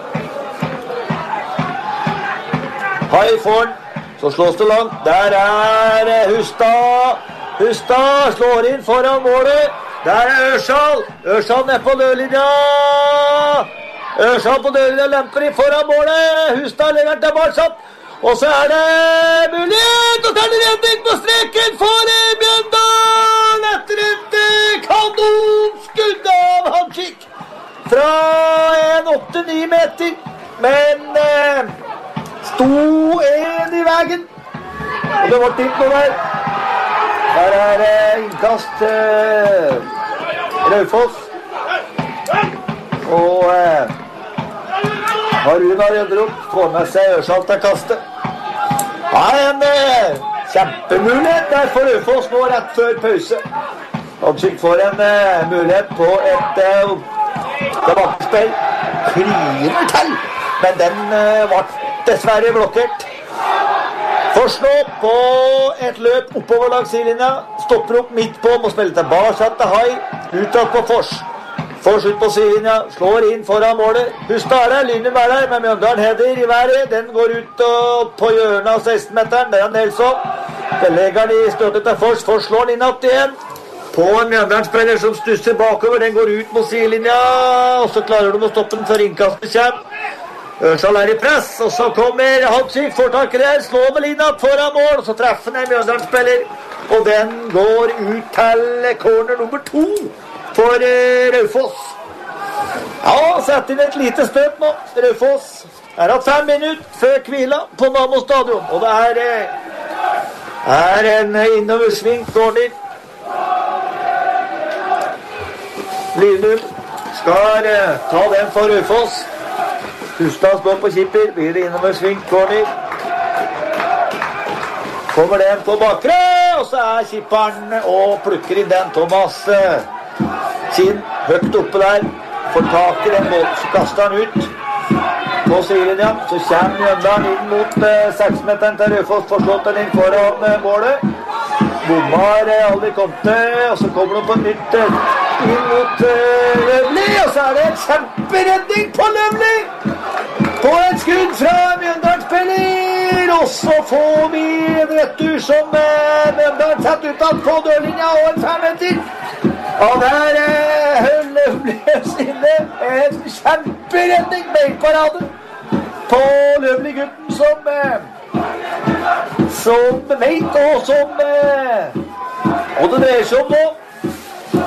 Hai får den. Så slås det langt. Der er Hustad. Hustad slår inn foran målet. Der er Ørsal. Ørsal ned på dørlinja. Ørsal på dørlinja lemper inn foran målet. Hustad legger den tilbake. Og så er det mulighet, og så er det redning på streken for Mjøndalen etter et kanonskudd av Hanskik fra en åtte ni meter, men eh, sto en i veien, og det var tipp noe der. Her er eh, innkast eh, Raufoss, og eh, Haruna redder opp, får med seg Ørsal til kastet. Ja, en eh, kjempemulighet der for Raufoss nå rett før pause. Hanskik får en eh, mulighet på et eh, tilbakespill. Kliver til, men den eh, var dessverre blokkert. Forslå på et løp oppover langs sidelinja. Stopper opp midt på, må spille tilbake til Hai. Utad på Fors. Får slutt på sidelinja, slår inn foran målet. Hustad er der, Lynum er der, men Mjøndalen header i været. Den går ut på hjørnet av seksten-meteren. Det er Nelson. Det legger den i støtet til Fors. Fors slår den inn att igjen. På en Mjøndalen-spiller som stusser bakover. Den går ut mot sidelinja, og så klarer de å stoppe den før innkastet kommer. Ørsal er i press, og så kommer Halvsyk, får tak i der, slår vel inn att foran mål, og så treffer den en Mjøndalen-spiller. Og den går ut til corner nummer to. For uh, Raufoss. Ja, sett inn et lite støt nå. Raufoss er hatt fem minutter før hvila på Nammo stadion. Og det er, uh, er en innoversving corner. Lynum skal uh, ta den for Raufoss. Hustad står på kipper. Blir det innoversving corner. Kommer den på bakre, og så er kipperen og plukker inn den Thomas uh, Kinn, høyt oppe der, får tak i den måten, så kaster han ut på sidelinja, så kommer Mjøndalen inn mot eh, seksmeteren til Raufoss, får slått den inn foran eh, målet. Bommar eh, aldri kom til, og så kommer de på nytt eh, inn mot eh, Løvli, og så er det en kjemperedning på Løvli! På en skudd fra Mjøndalen-spiller, og så får vi en retur som eh, Mjøndalen satt utad på dørlinja, og en femmeter. Og der eh, Løvlis inne, en kjemperedning, beilparade på Løvli-gutten som eh, som vet og som eh, og det dreier seg om nå.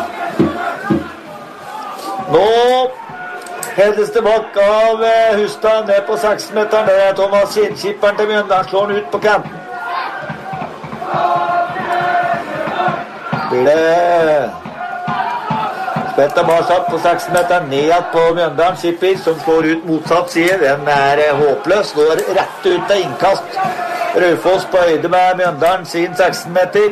Nå hedes det bak av eh, Hustad ned på seksten-meteren. Det er Thomas Kinn, kipperen til Mjøndalen, slår den ut på kanten. Blir det Petter Barsatt på seksten-meteren, ned på Mjøndalen, Skipper, som slår ut motsatt side. Den er eh, håpløs, går rett ut av innkast. Raufoss på høyde med Mjøndalen, sin seksten-meter.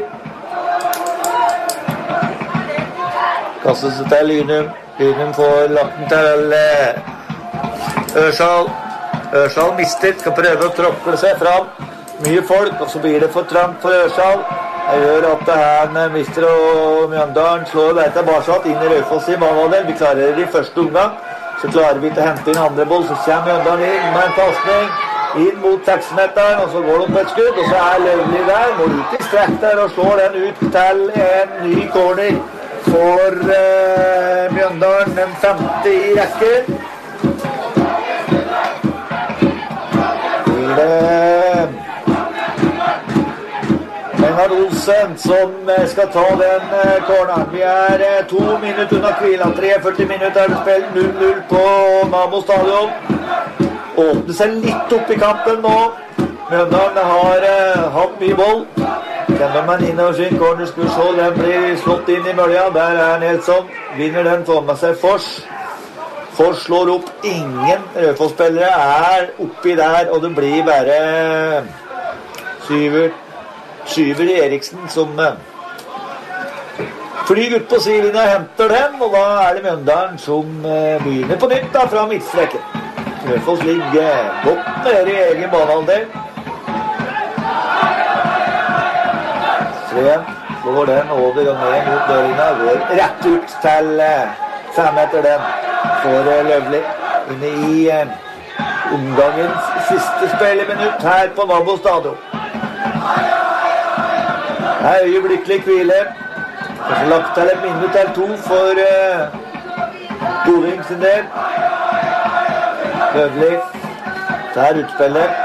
Kastet seg til Lynum. Lynum får lagt den til eh, Ørsal. Ørsal mister, skal prøve å tråkle seg fram. Mye folk, og så blir det for trangt for Ørsal. Det gjør at han mister og Mjøndalen slår der til Barsatt inn i Raufoss i banehalvdel. Vi klarer det i første omgang. Så klarer vi til å hente inn andre boll. Så kommer Mjøndalen inn med en passning inn mot seksten-meteren, og så går de på et skudd. Og så er Løvli der, må ut i strekk der og slår den ut til en ny corner for uh, Mjøndalen, den femte i rekken. Det Einar Olsen som skal ta den corneren. Vi er to minutter unna hvila. treogførti minutter er det spilt null null på Nammo stadion. Åpner seg litt opp i kampen nå. Mjøndalen har uh, hatt mye boll. Kjenner man innover sin corner, skal vi se, den blir slått inn i mølja. Der er Nelson. Vinner den, får med seg Fors. Fors slår opp. Ingen Raufoss-spillere er oppi der, og det blir bare Syvert Syver Eriksen som flyr ut på sidelinja og henter den, og da er det Mjøndalen som begynner på nytt da, fra midtstreken. Raufoss ligger godt nede i egen banehalvdel. Sveen slår den over og ned mot dørlinja, går rett ut til fem meter den for Løvli. Inne i omgangens siste spilleminutt her på Nammo stadion. Det er øyeblikkelig hvile. Og så lagt til et minutt eller to for uh, Goding sin del. Løvli. Der utspillet.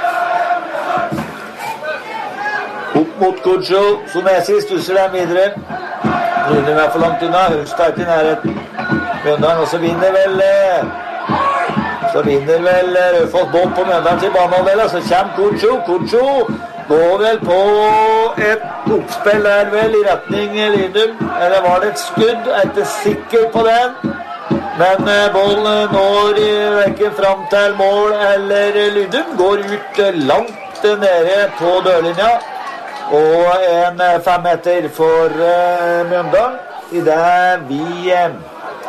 Opp mot Kucho. Somesi stusser den videre. Lynum er for langt unna. Hustad er til nærheten. Mjøndalen også vinner vel uh, Så vinner vel uh, Raufoss båt på Mjøndalen til banehalvdelen. Så kommer Kucho. Kucho går vel på et oppspill der vel i retning Lynum, eller var det et skudd? Jeg er ikke sikker på den, men bollen når ikke frem til mål eller Lynum, går ut langt nede på dørlinja, og en fem meter for uh, Mjøndalen, i det vi uh,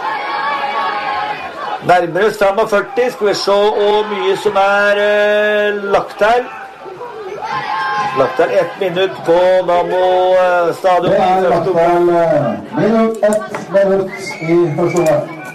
nærmere oss femogførti. Skal vi se hvor mye som er uh, lagt her. Lagt der ett minutt på Nammo stadion. Det er lagt der minutt, ett minutt i første gang.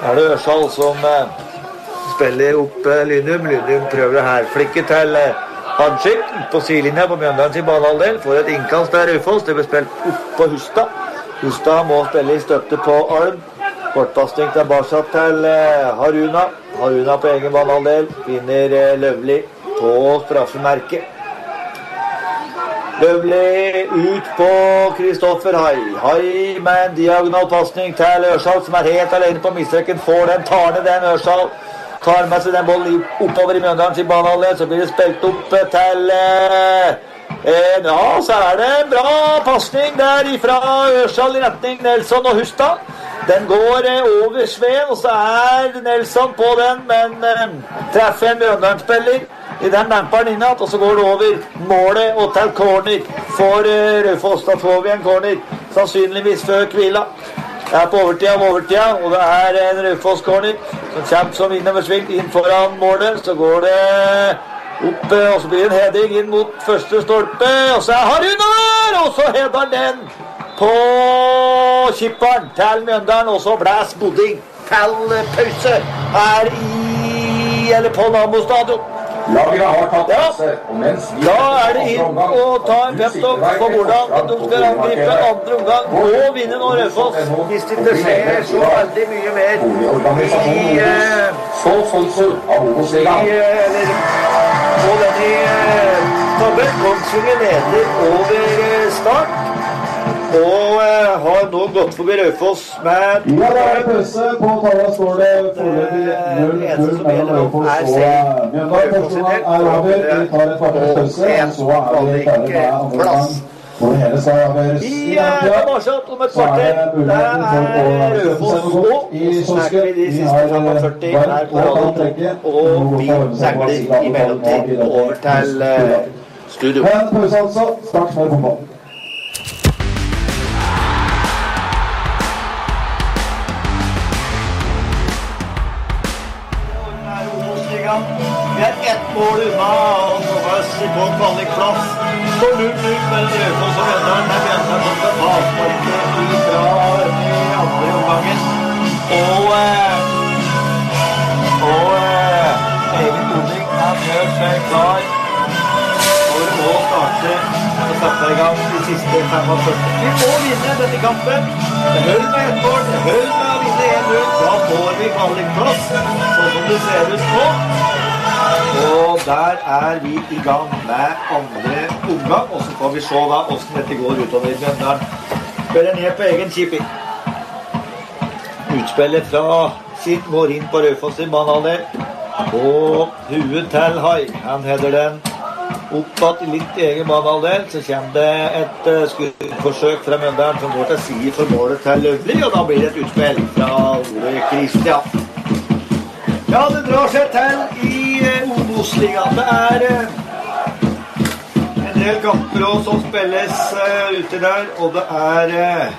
Er det Ørsal som eh, spiller opp eh, Lynum. Lynum prøver her. Flikker til eh, Hanschik på sidelinja på Mjøndalen sin banehalvdel. Får et innkast der Raufoss. Det blir spilt opp på Hustad. Hustad må spille i støtte på Alm. Kortpasning til Barsat til eh, Haruna. Haruna på egen banehalvdel. Finner eh, Løvli på straffemerket. Løvli ut på Kristoffer Hai. Hai med en diagonal passning til Ørsal, som er helt alene på midtstreken. Får den, tar ned den Ørsal. Tar med seg den bollen oppover i Mjøndalen sin banehalvdel. Så blir det spilt opp til eh, eh, ja, så er det en bra passning der ifra Ørsal i retning Nelson og Hustad. Den går eh, over Sveen, og så er Nelson på den, men eh, treffer en Mjøndalen-spiller. I den demper den innad, og så går det over målet og til corner for uh, Raufoss. Da får vi en corner, sannsynligvis før hvila. Det er på overtida av overtida, og det er en Raufoss-corner som kommer som innoversvingt inn foran målet. Så går det opp, og så blir det en heading inn mot første stolpe, og så er Haruna der, og så header den på kipperen til Mjøndalen, og så blæs Bodding til pause her i, eller på Nammo stadion. Laget har tatt pause, og mens vi da er det inn og ta en peptalk på hvordan de skal angripe andre omgang og vinne nå Raufoss. Hvis det ikke skjer så veldig mye mer i uh, så sponsor av Obos-ligaen. Eller på denne uh, tabben. Kongsvinger leder over uh, start. Og uh, har nå gått forbi Raufoss med ja, det er pause. På tavla står det foreløpig null null mellom Raufoss og Mjøndalen. Første gang er over. Vi tar et kvarters pause, og så er vi klare med andre gang. Hvor det hele skal avgjøres i Barsat om et kvarter. Det er Raufoss og så snakker vi de siste femogførti her på radioen. Og vi sengler i mellomtid over til uh, studio. Men pause altså. Start med fotball. Vi er ett mål unna og nå er vi på kvalikplass. Så null null mellom Raufoss og Mjøndalen. Det er Mjøndalen som skal ta avsparket ifra i andre omgangen. Og og Eivind Bodding er gjør seg klar for å starte og sette i gang de siste femogførti. Vi må vinne denne kampen. Det hører med ett mål, det hører med å vinne en null. Da får vi kvalikplass, sånn som det ser ut nå. Og der er vi i gang med andre omgang, og så får vi se da hvordan dette går utover i Mjøndalen. Spiller ned på egen keeper. Utspillet fra sitt går inn på Raufoss sin banehalvdel. Og huet til Hai. Han header den opptatt i litt egen banehalvdel. Så kommer det et uh, skuddforsøk fra Mjøndalen som går til side for målet til Løvli, og da blir det et utspill fra Ole Kristian. Ja, det drar seg til i uh, Obos-ligaen. Det er uh, en del kamper også som spilles uh, ute der, og det er uh,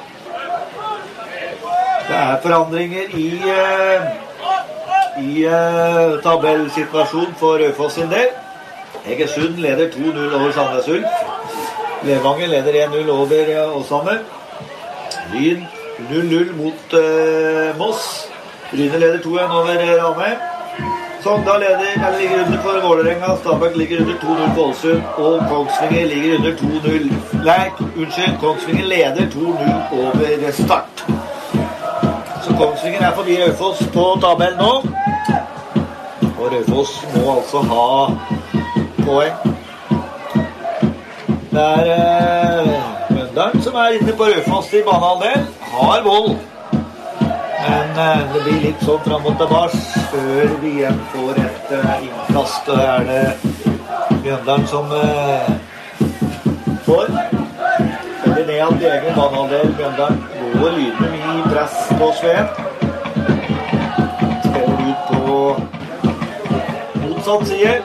det er forandringer i uh, i uh, tabellsituasjonen for Raufoss sin del. Egersund leder to null over Sandnes Ulf. Levanger leder en null over uh, Åsane. Lyn null null mot uh, Moss. Bryne leder to en over Ranheim. Sogndal leder, eller ligger under for Vålerenga. Stabæk ligger under to null på Ålesund. Og Kongsvinger ligger under to null. Nei, unnskyld, Kongsvinger leder to null over Start. Så Kongsvinger er forbi Raufoss på tabellen nå. Og Raufoss må altså ha poeng. Det er eh, Mjøndalen som er inne på Raufoss i banehalvdel. Har vold. Men eh, det blir litt sånn frem og tilbake før vi igjen får et eh, innkast. Og er det Mjøndalen som eh, får. Eller ned alt i egen banehalvdel. Mjøndalen går lyden i press på Sveen. Spiller ut på motsatt side.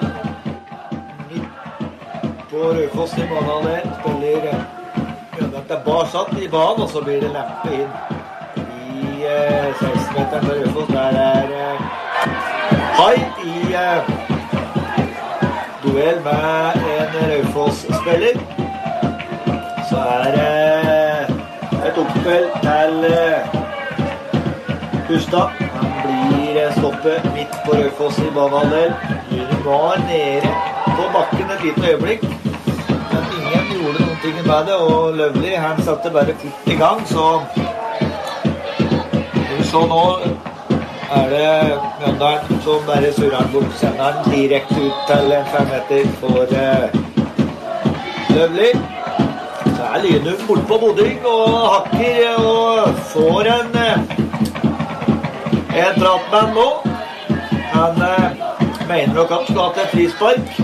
Midt på Raufoss i banehalvdel. Spiller Mjøndalen tilbake i banen, og så blir det lempe inn. seksten meteren for Raufoss. Der er uh, Hai i uh, duell med en Raufoss-spiller. Så er det uh, et oppspill til uh, Hustad. Han blir blir stoppet midt på Raufoss i banehalvdel. Lynum var nede på bakken et liten øyeblikk, men ingen gjorde noen ting med det, og Løvli, han satte bare fort i gang, så så nå er det Mjøndalen som bare surrer bort, sender den direkte ut til en fem meter for uh, Løvli. Så er Lynum bort på Boding og hakker og får en uh, en pratmann nå. Han uh, mener nok at han skal ha til et frispark,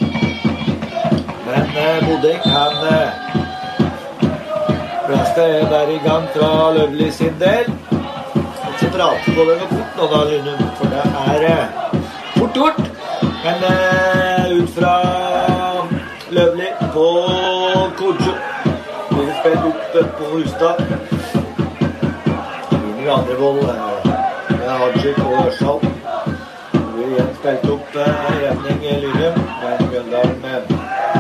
men uh, Boding han uh, fleste er der i gang fra Løvli sin del. Så prater på det noe fort nå da, Lynum, for det er eh, fort gjort. Men eh, ut fra Løvli på Kodjo. Blir det spilt opp på Hustad. Lynum i andre vold med Hadjik og Ørsal. Det blir igjen spilt opp eh, i retning Lynum, men Mjøndalen eh,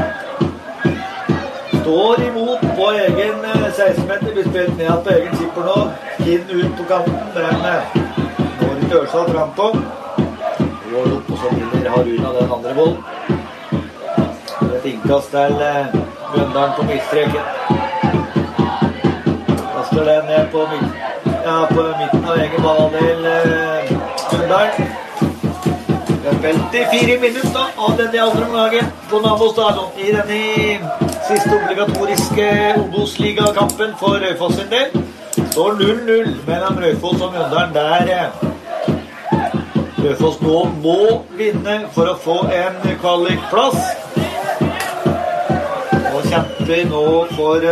står imot på egen eh, seksten meter. Blir spilt ned på egen kipper nå. Kinn ut på kanten, men går ikke Ørsal frem på. Går opp, og så vinner Haruna den andre bollen. Et innkast til eh, Mjøndalen på midtstreken. Kaster den ned på, midt, ja, på midten av egen banehalvdel eh, Mjøndalen. Det er spilt i fire minutter av denne andre omgangen på Nammo stadion i denne siste obligatoriske Obos-ligakampen for Raufoss sin del. Står null null mellom Raufoss og Mjøndalen, der Raufoss nå må vinne for å få en kvalikplass. Og kjemper nå for,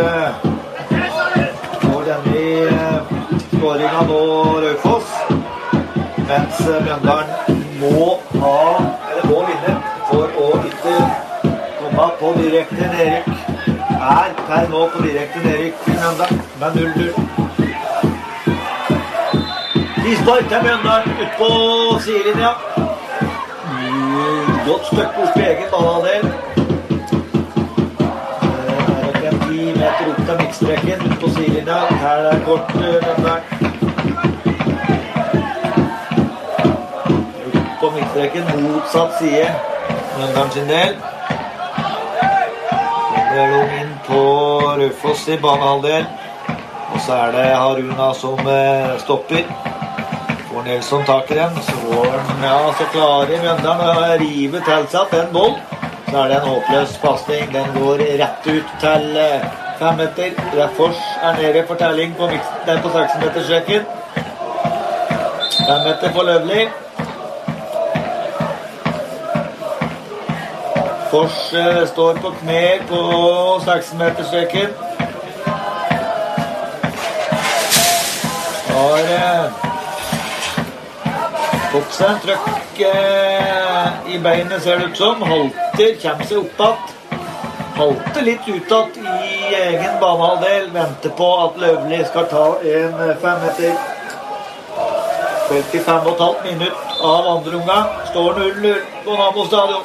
for denne skåringen nå Raufoss, mens Mjøndalen må ha, eller må vinne for å ikke komme på direkte nedrykk. Er per nå på direkte nedrykk til Mjøndalen med null null. Frispark til Mjøndalen ut på sidelinja. Godt støkk opp i egen banehalvdel. Det er nok en ti meter opp til midtstreken ut på sidelinja. Her er kort Mjøndalen. Ut på midtstreken, motsatt side. Mjøndalen sin del. Så er de inn på Raufoss i banehalvdel. Og så er det Haruna som stopper. Får Nilsson tak i den, så går den, ja, så klarer Mjøndalen å rive til seg den boll. Så er det en håpløs passning, den går rett ut til fem meter. Raufoss er nede for telling på, den på seksten meter streken. fem meter for Løvli. Fors eh, står på kne på seksten meter streken. Har eh, fått seg en trøkk eh, i beinet, ser det ut som. Halter, kommer seg oppad. Halter litt utad i egen banehalvdel. Venter på at Løvli skal ta en fem meter. Spilt i fem og et halvt minutt av andre omgang. Står null null på Nammo stadion.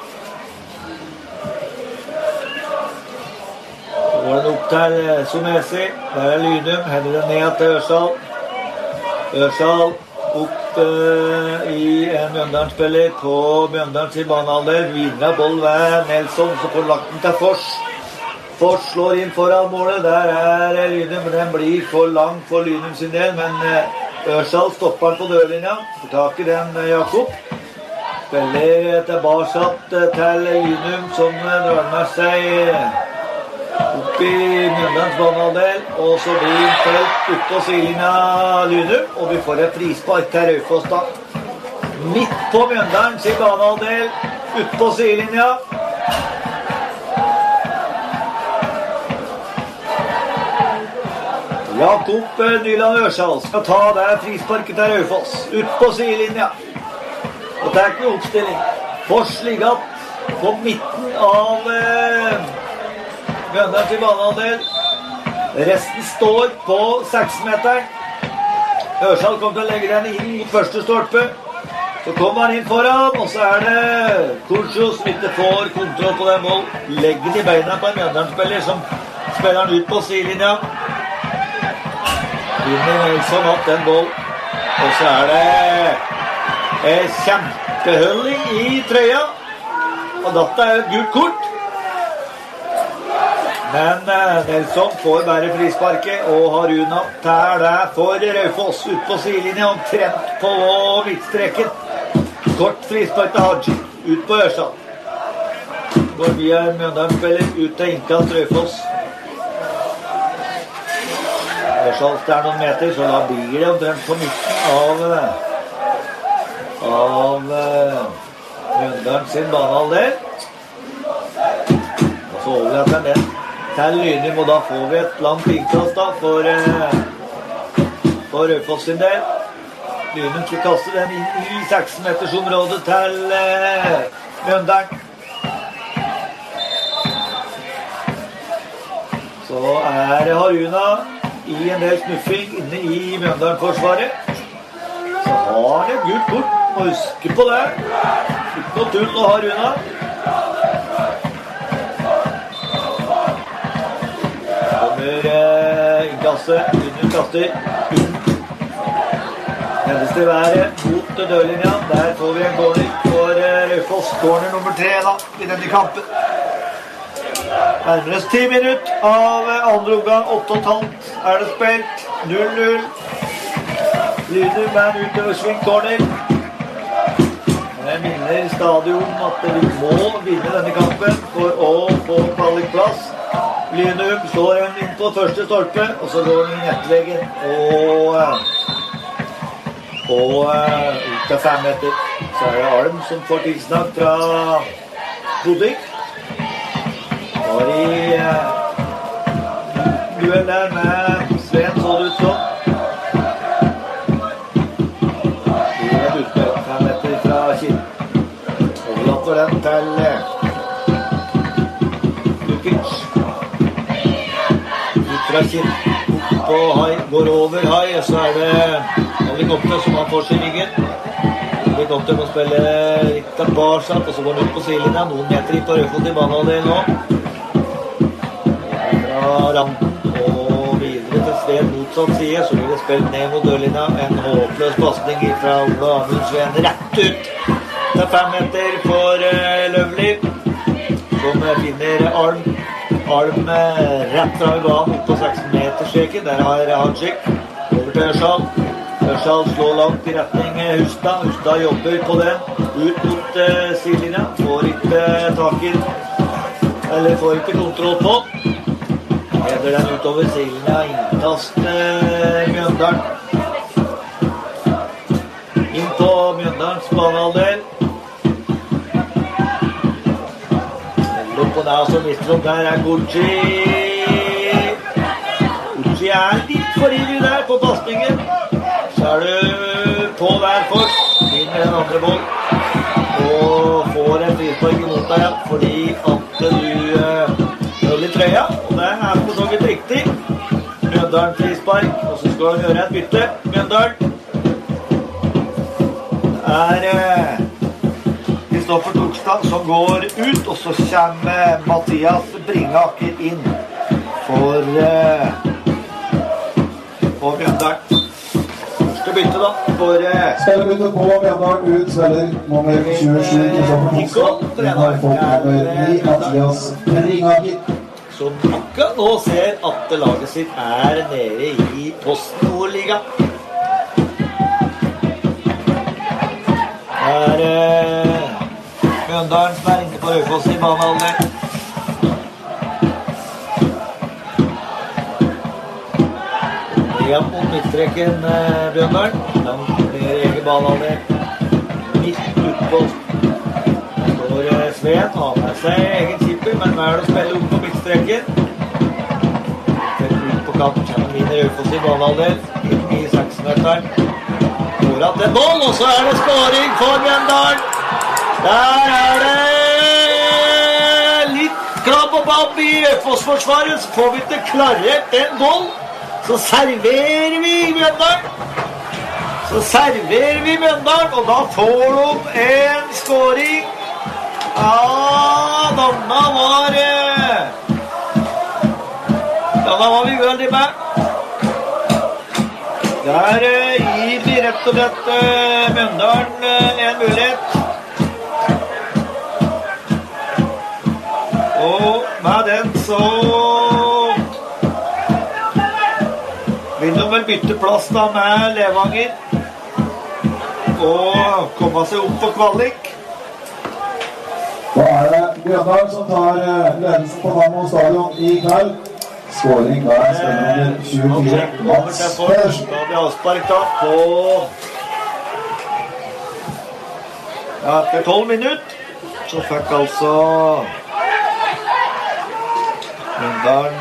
Så går den opp til Somesi. Der er Lynum. Hender den ned til Ørsal. Ørsal opp uh, i en Mjøndalen-spiller på Mjøndalens i banehalvdel. Videre boll ved Nilsson, så får lagt den til Fors. Fors slår inn foran målet. Der er Lynum, men den blir for lang for Lynum sin del. Men uh, Ørsal stopper den på dørlinja. Får tak i den uh, Jakob. Spiller tilbake til Lynum, som uh, drar med seg opp i Mjøndalens banehalvdel, og så blir det felt ut på sidelinja Lynum, og vi får et frispark til Raufoss da. Midt på Mjøndalens i banehalvdel, ut på sidelinja. Jakob Nyland Ørsal skal ta der frisparket til Raufoss, ut på sidelinja. Og det er ikke oppstilling. Fors ligger på midten av eh, Mjøndalen til banehalvdel. Resten står på seksten meteren. Ørsal kommer til å legge den inn mot første stolpe. Så kommer han inn foran, og så er det Kodjo som ikke får kontroll på den mål. Legger den i beina på en Mjøndalen-spiller som spiller den ut på sidelinja. Vinner Nilsson opp den boll. Og så er det Eh, kjempehølling i trøya. Og dette er et gult kort. Men eh, Nelson får bare frisparket, og Haruna tar det for Raufoss ut på sidelinjen, omtrent på midtstreken. Kort frispark til Hadji, ut på Ørsal. Går via Mjøndalen-spiller, ut til innkast Raufoss. Ørsal er noen meter, så da blir det omtrent på midten av av Mjøndalen sin banehalvdel. Og så overlater han den til Lynum, og da får vi et langt innkast da for, for Raufoss sin del. Lynum skal kaste den inn i seksten meters området til Mjøndalen. Så er det Haruna i en del snuffing inne i Mjøndalen-forsvaret. Så har han et gult kort. Må huske på det. Ikke noe tull å ha Runa. Kommer eh, innkastet. Under kaster. Inn. Hendes til været mot dørlinja. Der får vi en corner for eh, Raufoss. Corner nummer tre da, i denne kampen. Nærmere ti minutter av andre omgang. åtte og et halvt er det spilt. null null. Lynum er en utoversving corner. Jeg minner stadion at vi må vinne denne kampen for å få kvalikplass. Lynum står hun inn på første stolpe, og så går hun i nettveggen og, og ut av fem meter. Så er det Alm som får tilsnakk fra Hodik. Var i duell der med Sven, så det ut sånn. Overlater den til Lukic. Ut fra Kinn. Opp på Hai. Går over Hai. Så er det helikopter som han får seg i ryggen. Helikopter må spille litt tilbake. Og så går han ut på sidelinjen. Noen meter i på Raufoss i banehalvdelen nå. Fra randen og videre til Sven motsatt side. Så blir det spilt ned mot dørlinja. En håpløs pasning fra Ola Amund Sven rett ut. Det er fem meter for uh, Løvli, som uh, finner Alm. Alm uh, rett fra banen opp på seksten meterstreken. Der har Hadjik over til Ørsal. Ørsal slår langt i retning uh, Hustad. Hustad jobber på den. Ut mot uh, sidelinja. Får ikke uh, tak i, eller får ikke kontroll på. Leder den utover sidelinja. Innkast uh, Mjøndalen. Inn på Mjøndalens banehalvdel. Og der som mister opp der er Gucci. Gucci er litt for ivrig der på passningen. Så er du på hver først. Vinner den andre boll. Og får en frispark imot deg fordi at du uh, holder i trøya. Og det er på så vidt riktig. Mjøndalen frispark. Og så skal han gjøre et bytte. Mjøndalen. Det er... Uh, Kristoffer Tokstad som går ut, og så kommer Mathias Bringaker inn for, uh, for Mjøndalen. Første bytte da for... Uh, Spillerbytte på Mjøndalen ut, spiller nummer tjuesju, Kristoffer Tokstad. Den har fått nummer ni, Mathias Bringaker. Som akkurat nå ser at laget sitt er nede i Post Nordliga. Her... Uh, Mjøndalen som er inne på Raufoss i banehalvdel. Igjen mot midtstreken Mjøndalen. Langt ned i egen banehalvdel. Midt utpå. Står Sven, har med seg egen keeper, men hva er det å spille opp på midtstreken? Ut på kant, kommer inn i Raufoss i banehalvdel. Inn i seksten-meteren. Får at en boll, og så er det skåring for Mjøndalen. Der er det litt klabb og babb i Raufoss-forsvaret, så får vi ikke klarert en boll. Så serverer vi Mjøndalen. Så serverer vi Mjøndalen, og da får de en skåring. Ja, denne var... Denne var vi veldig med. Der gir vi rett og slett Mjøndalen en mulighet. Og med den så vil de vel bytte plass da med Levanger og komme seg opp på kvalik. Da er det Mjøndalen som tar ledelsen på Nammo stadion i kveld. Skåring der, spennende tjuefire. Mats Pedersen. Da har vi avspark da på ja, etter tolv minutter så fikk altså Mjøndalen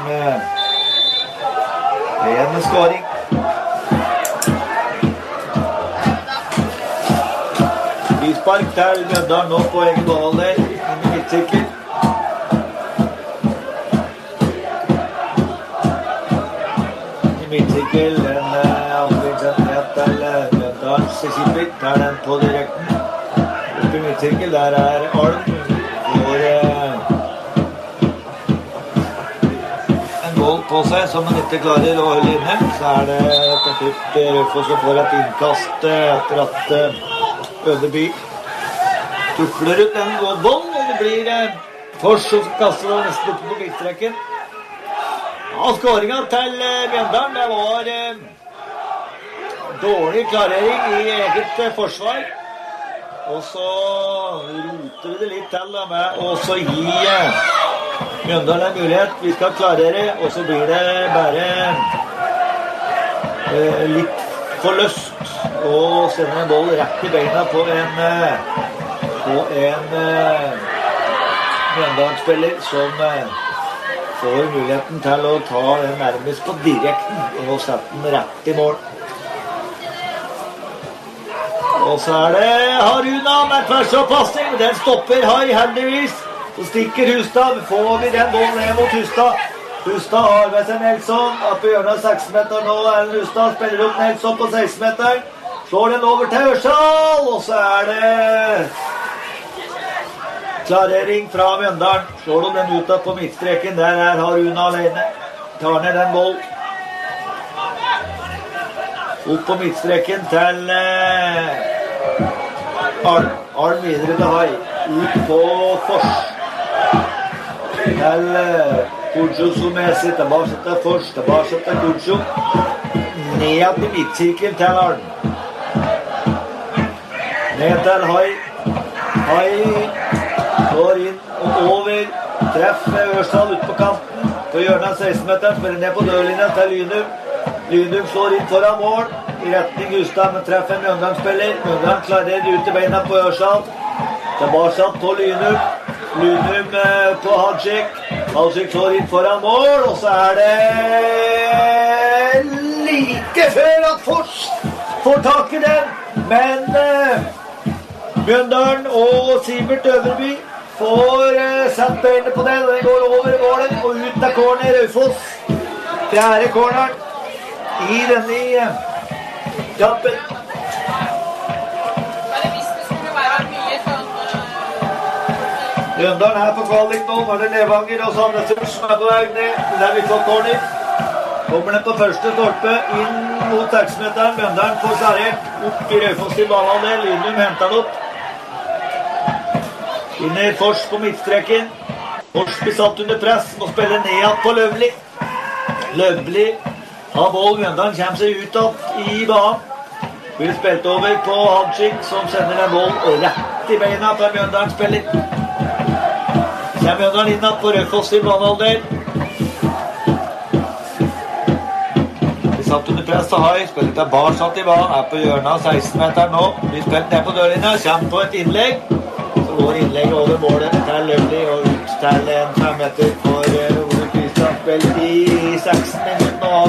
en skåring. Frispark til Mjøndalen nå på egen banehalvdel inn i midtsirkel. Midtsirkel, en avsparksentret til Mjøndalens skipper, der den på direkten. Oppe i midtsirkel, der er Alm, får en mål på seg som han ikke klarer å holde inne. Så er det til slutt Raufoss som får et innkast etter at Ødeby tukler ut en gårdboll, og det blir Fors som skal kaste det nesten oppe på midtstreken. Ja, skåringen til Mjøndalen, det var eh, dårlig klarering i eget eh, forsvar. Og så roter vi det litt til da, med å så gi eh, Mjøndalen en mulighet. Vi skal klarere, og så blir det bare eh, litt for løst. Og sender en boll rett i beina på en, eh, på en eh, Mjøndalen-spiller som... Eh, får muligheten til å ta den nærmest på direkten og sette den rett i mål. Og så er det Haruna med tversoppasning, men den stopper Hai heldigvis. Så stikker Hustad, får vi den bollen ned mot Hustad. Hustad har med seg Nelsson, oppe i hjørnet av seksten-meter nå er det Hustad, spiller opp Nelsson på seksten-meteren. Slår den over til Ørsal, og så er det... klarering fra Mjøndalen. Slår de den ut på midtstreken. Der er Haruna alene. Tar ned den boll. Opp på midtstreken til eh, Arn. Arn videre til Hai. Ut på Fors. Til eh, Kurjo Somesi. Tilbake til Fors. Tilbake til Kurjo. Ned til midtsirkelen til Arn. Ned til Hai. Hai går inn og over, treffer Ørsal ut på kanten, på hjørnet av seksten-meteren, spiller ned på dørlinjen til Lynum. Lynum slår inn foran mål, i retning Hustad, men treffer Mjøndalen-spiller. Mjøndalen klarer ut i beina på Ørsal, tilbake på Lynum. Lynum eh, på Hadjik. Hadjik slår inn foran mål, og så er det like før at Fors får tak i den, men eh, Mjøndalen og Sivert Øverby får uh, satt beina på den, og den går over målet og ut av corner Raufoss. Fjerde corneren i denne uh, kampen. Mjøndalen er på kvalik nå, når det er Levanger og Sandnes som er på vei ned. Der vi får corner. Kommer den på første stolpe inn mot seksten-meteren. Mjøndalen får klarert opp i Raufoss i banehalvdel. Lynum henter den opp. Inne i Fors på midtstreken. Fors blir satt under press og spiller ned på Løvli. Løvli har boll. Mjøndalen kommer seg utad i banen. Blir spilt over på Hadjik som sender en boll rett i beina på Mjøndalen spiller. Kommer Mjøndalen innad på Raufoss i banehalvdel. Blir satt under press av Hai. Spiller til Barsatt i banen. Er på hjørnet av seksten-meteren nå. Blir spilt ned på dørlinja. Kommer på et innlegg. Går innlegget over målet til Løvli og ut til en fem meter for Ole Kristian spill i seksten minutter av,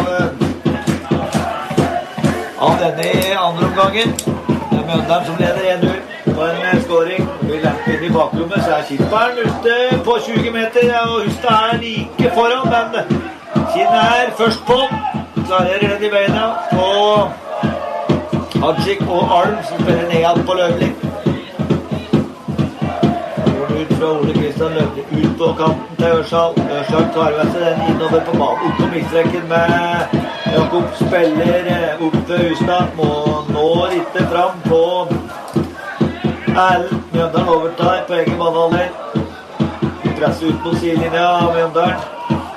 av denne andre omgangen. Det er Mjøndalen som leder en null på en skåring. Vi lemper inn i bakrommet, så er Kipperen ute på tjue meter, og Hustad er like foran, men Kinn er først på. Klarerer den i beina på Hadjik og Alm som spiller ned på Løvli. Ut fra Ole Kristian Løvli, ut på på kanten til Ørsal. Ørsal tar med seg den innover på banen, opp på midtstreken med Jakob spiller opp til Hustad, må når ikke fram på Erlend. Mjøndalen overtar på egen banehalvdel. Presser ut på sidelinja av Mjøndalen.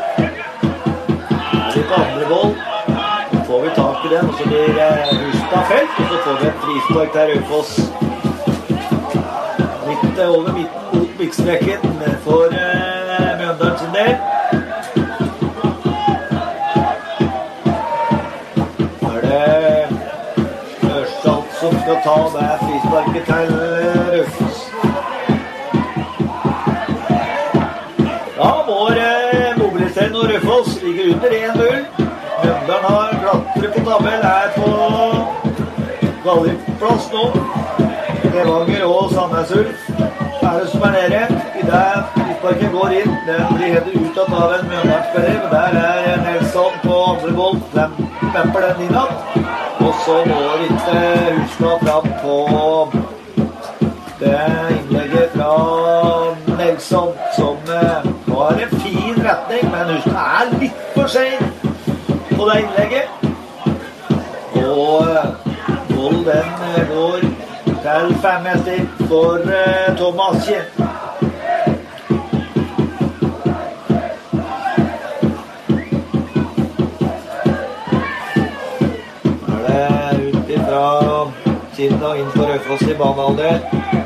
Er vi på andre boll. Så får vi tak i den, og så blir Hustad felt, og så får vi et frispark der Raufoss. Litt over midten mot midtstreken for uh, Mjøndalen sin del. Er det Ørsal som skal ta det frisparket til Raufoss. Da vår uh, mobilisering og Raufoss ligger under en null. Mjøndalen har klatre på tabell, er på kvalikplass nå. Levanger og Sandnes Ulf er det som er nede. I der frisparket går inn, den blir helt uttatt av en Mjøndalen-spiller, men der er Nelson på andre boll, pemper den innatt, og så går ikke Hustad fram på det innlegget fra Nelson, som har en fin retning, men Hustad er litt for sen på det innlegget, og boll den går til femmester for uh, Thomas Kjell. Er det ut ifra siden og inn på Raufoss i banehalvdel.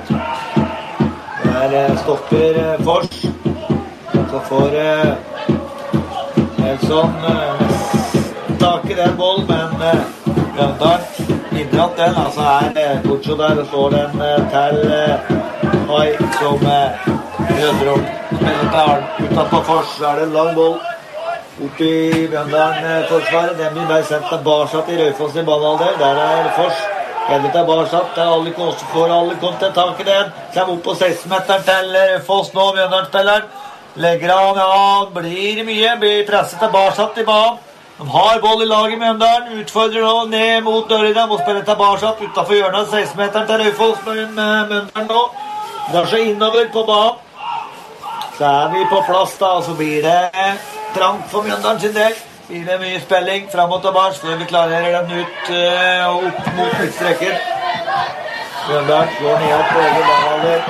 Der uh, stopper uh, Fors. Så får uh, Nelson uh, tak i den boll, men uh, Mjøndalen inndratt den, altså er Kortsjo der og slår den til Hai, som møter om spiller til Arn. Utenfor på Fors er det en lang boll opp i Mjøndalen-forsvaret. Den blir bare sendt til Barsatt i Raufoss i banehalvdel. Der er Fors. Heller til Barsatt, der alle konser får alle kom til tak i den. Kommer opp på seksten meter til Raufoss nå, Mjøndalen-spilleren. Legger han, ja, blir mye, blir presset til Barsatt i banen. De har boll i laget med Mjøndalen, utfordrer nå ned mot dørene, må spille til Barsatt utenfor hjørnet, seksten meteren til Raufoss med Mjøndalen nå. Drar seg innover på banen. Så er vi på plass da, og så blir det trangt for Mjøndalen sin del. Blir det mye spilling frem og tilbake, før vi klarerer den ut uh, og opp mot midtstreken. Mjøndalen slår ned på egen banehalvdel.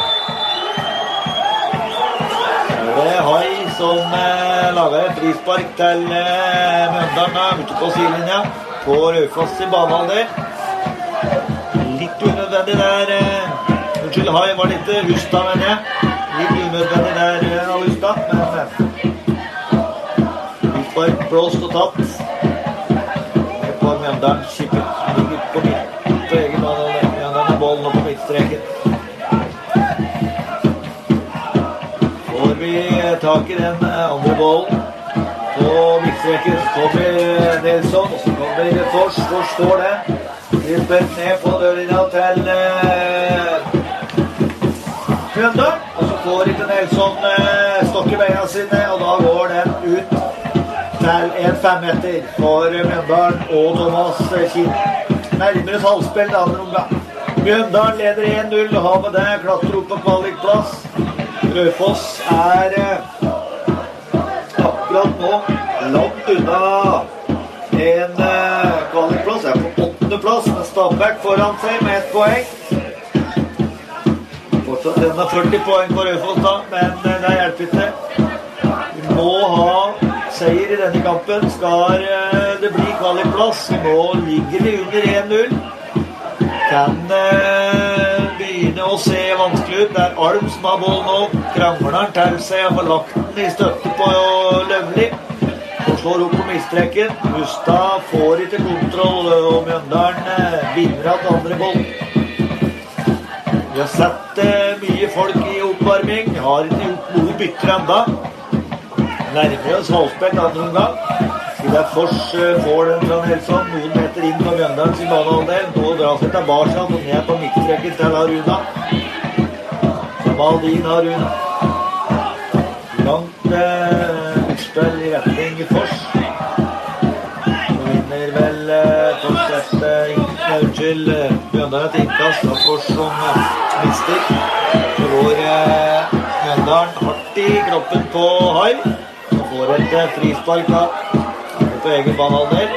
Det er Hai som eh, lager et frispark til eh, Mjøndalen ute på sidelinja på Raufoss i banehalvdel. Litt unødvendig der. Eh, unnskyld, Hai var litt Hustad, mener jeg. Litt unødvendig der eh, av Hustad, men eh, frispark blåst og tatt. Det på Mjøndalen kippet, ligger på midten på egen banehalvdel. Mjøndalen er bollen på midtstreken. Vi tak i den andre bollen på midtstreken, så kommer Nelson, og så kommer Fors, Fors står det, slipper ned på dørlinja til uh, Mjøndalen, og så får ikke Nelson uh, stokke beina sine, og da går den ut til en femmeter for Mjøndalen og Thomas Kinn. Nærmere et halvspill det andre omgang. Mjøndalen leder en null, og har med det klatrer opp på kvalikplass. Raufoss er eh, akkurat nå langt unna en eh, kvalikplass. Er på åttende plass med Stabæk foran seg med ett poeng. Fortsatt den har førti poeng på Raufoss da, men eh, det hjelper ikke. Vi må ha seier i denne kampen. Skal eh, det bli kvalikplass, nå ligger vi under en null. Kan eh, begynne å se vanskelig ut. Det er Alm som har boll nå. Krangler han til seg og får lagt den i støtte på Løvli. Og slår opp på midtstreken. Hustad får ikke kontroll, og Mjøndalen eh, vinner av andre boll. Vi har sett eh, mye folk i oppvarming. Vi har ikke gjort noe bytter enda. Nærmere oss halvspill andre omgang. Det er Fors får den fra Nelson, noen meter inn på Mjøndalen sin banehalvdel. Nå drar seg til Barsatt og ned på midtstreken til Haruna. Maldin Haruna. Langt eh, utspill i retning Fors. Nå vinner vel eh, Fors et eh, unnskyld Mjøndalen et innkast av Fors som eh, mister. Så går eh, Mjøndalen hardt i kroppen på Hai. Så får et frispark da. På egen banehalvdel.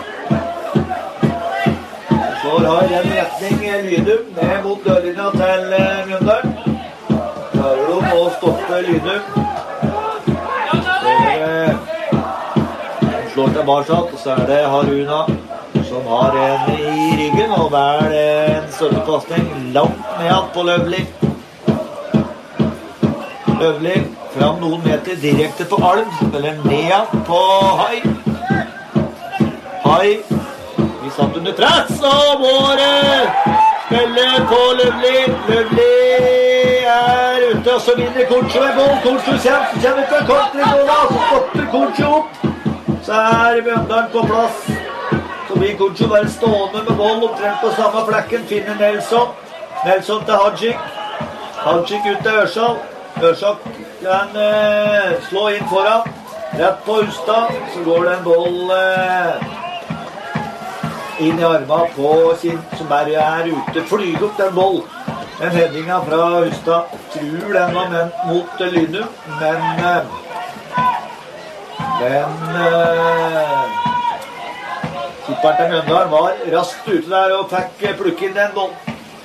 Så har den retning Lynum ned mot dørlinja til Mjøndalen. Klarer de å stoppe Lynum. Så slår tilbake, og så er det Haruna som har en i ryggen, og vel en støttepasning langt ned på Løvli. Løvli fram noen meter direkte på Alm, spiller ned på Hai. Hai, vi satt under press, og våre spiller på Løvli. Løvli er ute, og så vinner Kortsjø en boll. Kortsjø kommer, kommer ut av kontringbolla, og så stopper Kortsjø opp. Så er Mjøndalen på plass. Så blir Kortsjø bare stående med boll, omtrent på samme flekken, finner Nelson. Nelson til Hadjik. Hadjik ut til Ørsal. Ørsal kan eh, slå inn foran. Rett på Hustad, så går det en boll eh, inn i armen på sin, som bare er ute. Flyg opp den boll. Den headinga fra Hustad. Tror den var ment mot Lynum, men eh, men eh, Kipperen til Mjøndalen var raskt ute der og fikk plukke inn den boll.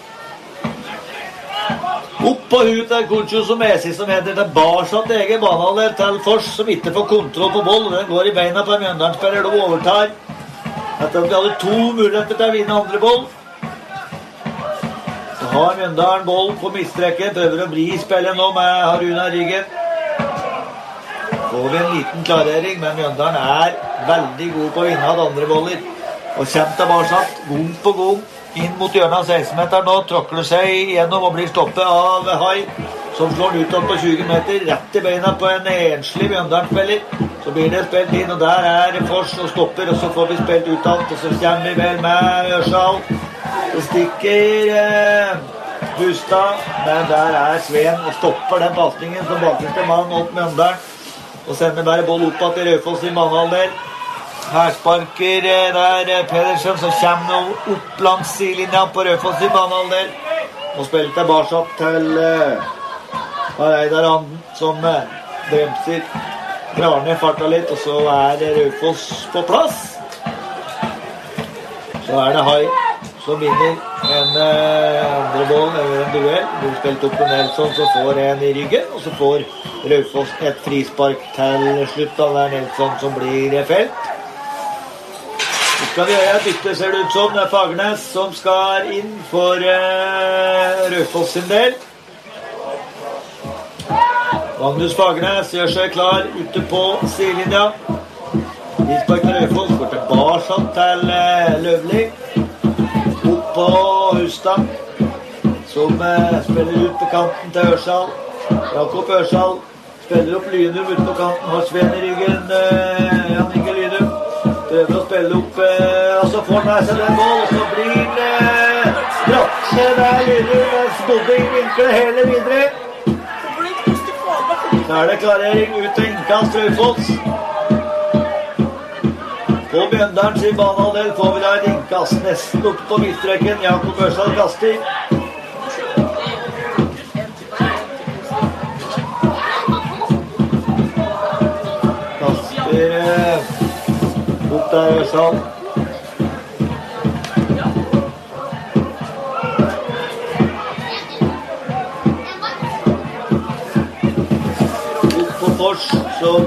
Opp på huet til Kortsjø som Esi som heter tilbake til egen banehalvdel til Fors som ikke får kontroll på boll. Den går i beina på Mjøndalen-spiller og overtar. Etter at vi hadde to muligheter til å vinne andre boll. Så har Mjøndalen boll på midtstreken, prøver å bli i spillet nå med Haruna ryggen. Får vi en liten klarering, men Mjøndalen er veldig god på å vinne av andre boller. Og kommer tilbake, gang på gang, inn mot hjørnet av seksten meter nå, tråkler seg igjennom og blir stoppet av Hai, som slår ut opp på tjue meter, rett i beina på en enslig Mjøndalen-spiller. Så blir det spilt inn, og der er Fors og stopper, og så får vi spilt ut alt, og så kommer vi vel med Ørsal. Det stikker eh, Hustad, men der er Sven og stopper den passningen som bakerste mann opp Mjøndalen. Og sender bare boll opp til Raufoss i banehalvdel. Her sparker der Pedersen, så kommer noe opp langs sidelinja på Raufoss i banehalvdel. Og spiller tilbake til uh, Reidar Anden, som uh, bremser, drar ned farta litt, og så er Raufoss på plass. Så er det Hai som vinner en uh, andre boll, eller en duell. Blir spilt opp på Nelson, så får en i ryggen, og så får Raufoss et frispark til slutt. Da det er Nelson som blir felt. Så skal vi gjøre et bytte, ser det ut som. Det er Fagernes som skal inn for uh, Raufoss sin del. Magnus Fagernes gjør seg klar ute på sidelinja. Frispark til Raufoss, går tilbake til uh, Løvli. Opp på Hustad, som uh, spiller ut på kanten til Ørsal. Jakob Ørsal spiller opp Lynum ut på kanten, har Sven i ryggen, uh, Jan Inge Lynum. Prøver å spille opp, uh, og så får han med seg den boll, og så blir det uh, drattse der Lynum, mens Bodding vinker det hele videre. Så er det klarering ut til innkast Raufoss. På Mjøndalen sin banehalvdel får vi da et innkast nesten opp på midtstreken. Jakob Ørsal kaster. Kaster opp der Ørsal. Opp på Fors som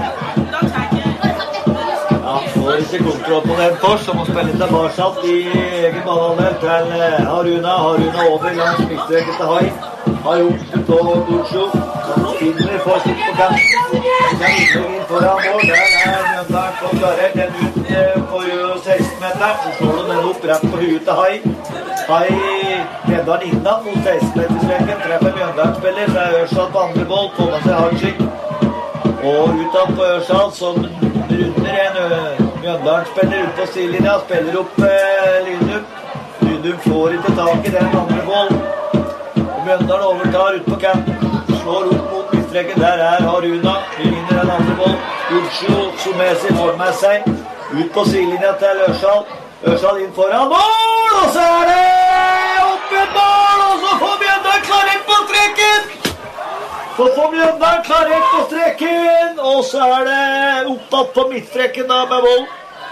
ja, får ikke kontroll på den Fors, som må spille tilbake i egen banehalvdel til Haruna. Haruna over langs midtstreken til Hai. Hai opp på Kortsjø. Han finner Fors ut på kanten. Den innleggen foran mål. Der er Mjøndalen på klarert den ut på seksten meter. Så slår de den opp rett på huet til Hai. Hai redder den innan mot seksten meter-streken. Treffer Mjøndalen-spiller. Så er Ørsal på andre boll. Får med seg Hadjik. Og utad på Ørsal som runder en Mjøndalen spiller ut på sidelinja, spiller opp eh, Lynum. Lynum får ikke tak i den andre boll. Mjøndalen overtar ut på kanten, slår opp mot midtstreken. Der er Haruna, vi vinner den andre boll. Kortsjø som med seg får med seg. Ut på sidelinja til Ørsal. Ørsal inn foran mål, og så er det opp et mål, og så får Mjøndalen klaring på streken! Så får Mjøndalen klarert på streken, og så er det opptatt på midtstreken da med vold.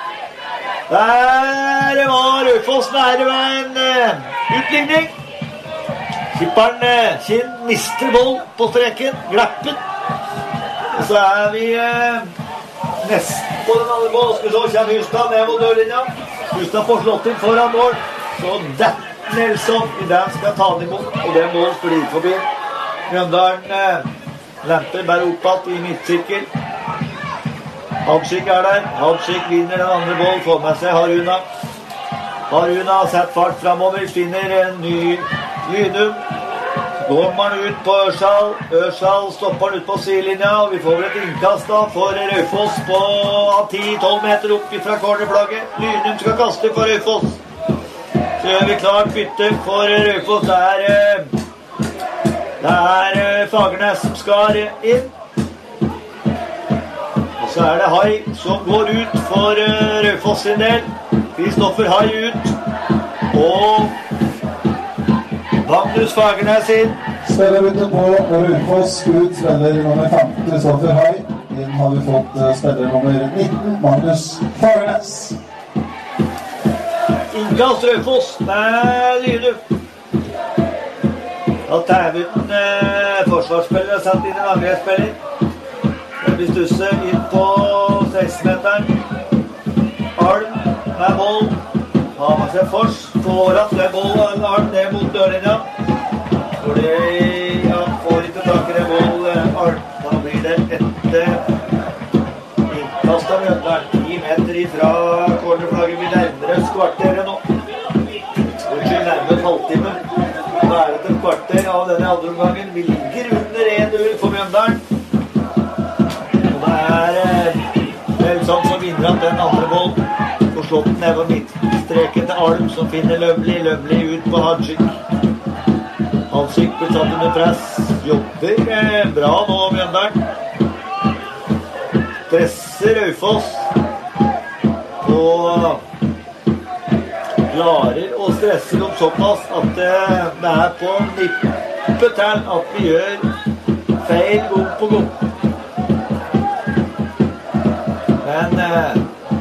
Der var Raufoss nære med en uh, utligning. Skipperen uh, Kinn mister vold på streken, glappen. Og så er vi uh, nesten på den andre mål. Skal vi så kommer Hustad ned mot dørlinja. Hustad får slått inn foran mål. Så det Nelson i den skal ta den imot, og det mål flyr forbi. Mjøndalen uh, lemper bare oppad i midtsirkel. Hadsik er der. Hadsik vinner den andre mål, får med seg Haruna. Haruna har sett fart fremover, finner en ny Lynum. Går man ut på Ørsal. Ørsal stopper han ut på sidelinja, og vi får et innkast da for Raufoss på ti til tolv meter opp fra cornerflagget. Lynum skal kaste for Raufoss. Så gjør vi klart bytte for Raufoss. Det er, det er Fagernes som skal inn. Så er det Hai som går ut for uh, Raufoss sin del. Kristoffer Hai ut. Og Magnus Fagernes inn. Spillerbytte på Raufoss ut, spiller nummer femten, Kristoffer Hai. Inn har vi fått uh, spiller nummer nitten, Magnus Fagernes. Innkast Raufoss med Lynum. Da tar vi ut uh, forsvarsspiller og satt inn en angrepsspiller. Vi stusser inn på seksten-meteren. Alm med boll. Har med seg Fors. Får at det er boll. Alm ned mot dørlinja. Fordi han får ikke tak i det boll. Alm. Da blir det etter innkast av Mjøndalen. ti meter ifra cornerflagget. Vi nærmer oss kvarteret nå. Vi nærmer oss halvtime. Da er det et kvarter av denne andre omgangen. Vi ligger under en null for Mjøndalen. Det er Nelson som vinner at den andre boll får slått den ned på midtstreken til Alm som finner Løvli, Løvli ut på Hadsik. Hadsik blir tatt under press, jobber eh, bra nå Mjøndalen. Presser Raufoss og klarer å stresse dem såpass at det, det er på nippet til at vi gjør feil gang på gang. Men eh,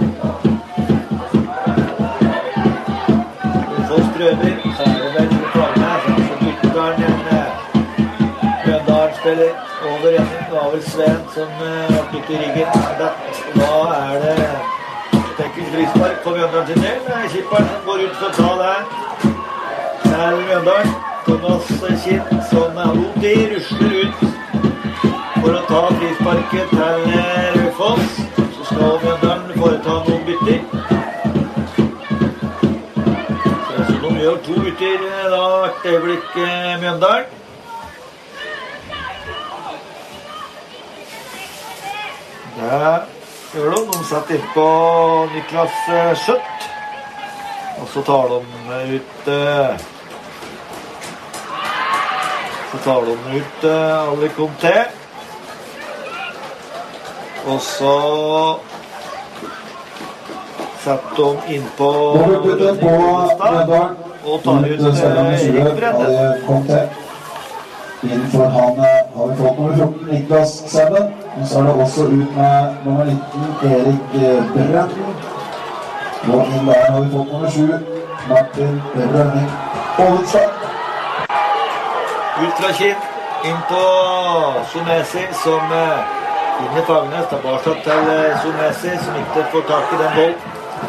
Raufoss prøver, så er det vel Fagernes, så bytter han en eh, Mjøndalen-spiller over igjen. Det var vel Sven som eh, var byttet i ryggen. Og da er det teknisk frispark på Mjøndalen sin del. Det er Kipperen som går ut for å ta det. Det er Mjøndalen. Thomas Kinn som er mot i, rusler ut for å ta frisparket til eh, Raufoss. Og Mjøndalen foreta noen bytter. Så de gjør to bytter da hvert øyeblikk Mjøndalen. Der gjør de. De setter inn på Niklas Skjøtt. Og så tar de ut Så tar de ut Ali Conté. Og så setter de inn på Rønning og tar ut Erik Brenne. Innenfor han har vi fått nummer fjorten, Niklas Sebben. Og så er det også ut med nummer nitten, Erik Brenne. Og inn der har vi fått nummer sju, Martin Rønning Ålestad. Ut fra Kinn, inn på Sonesi som finner Fagernes, tilbake til Sonesi som ikke får tak i den bollen.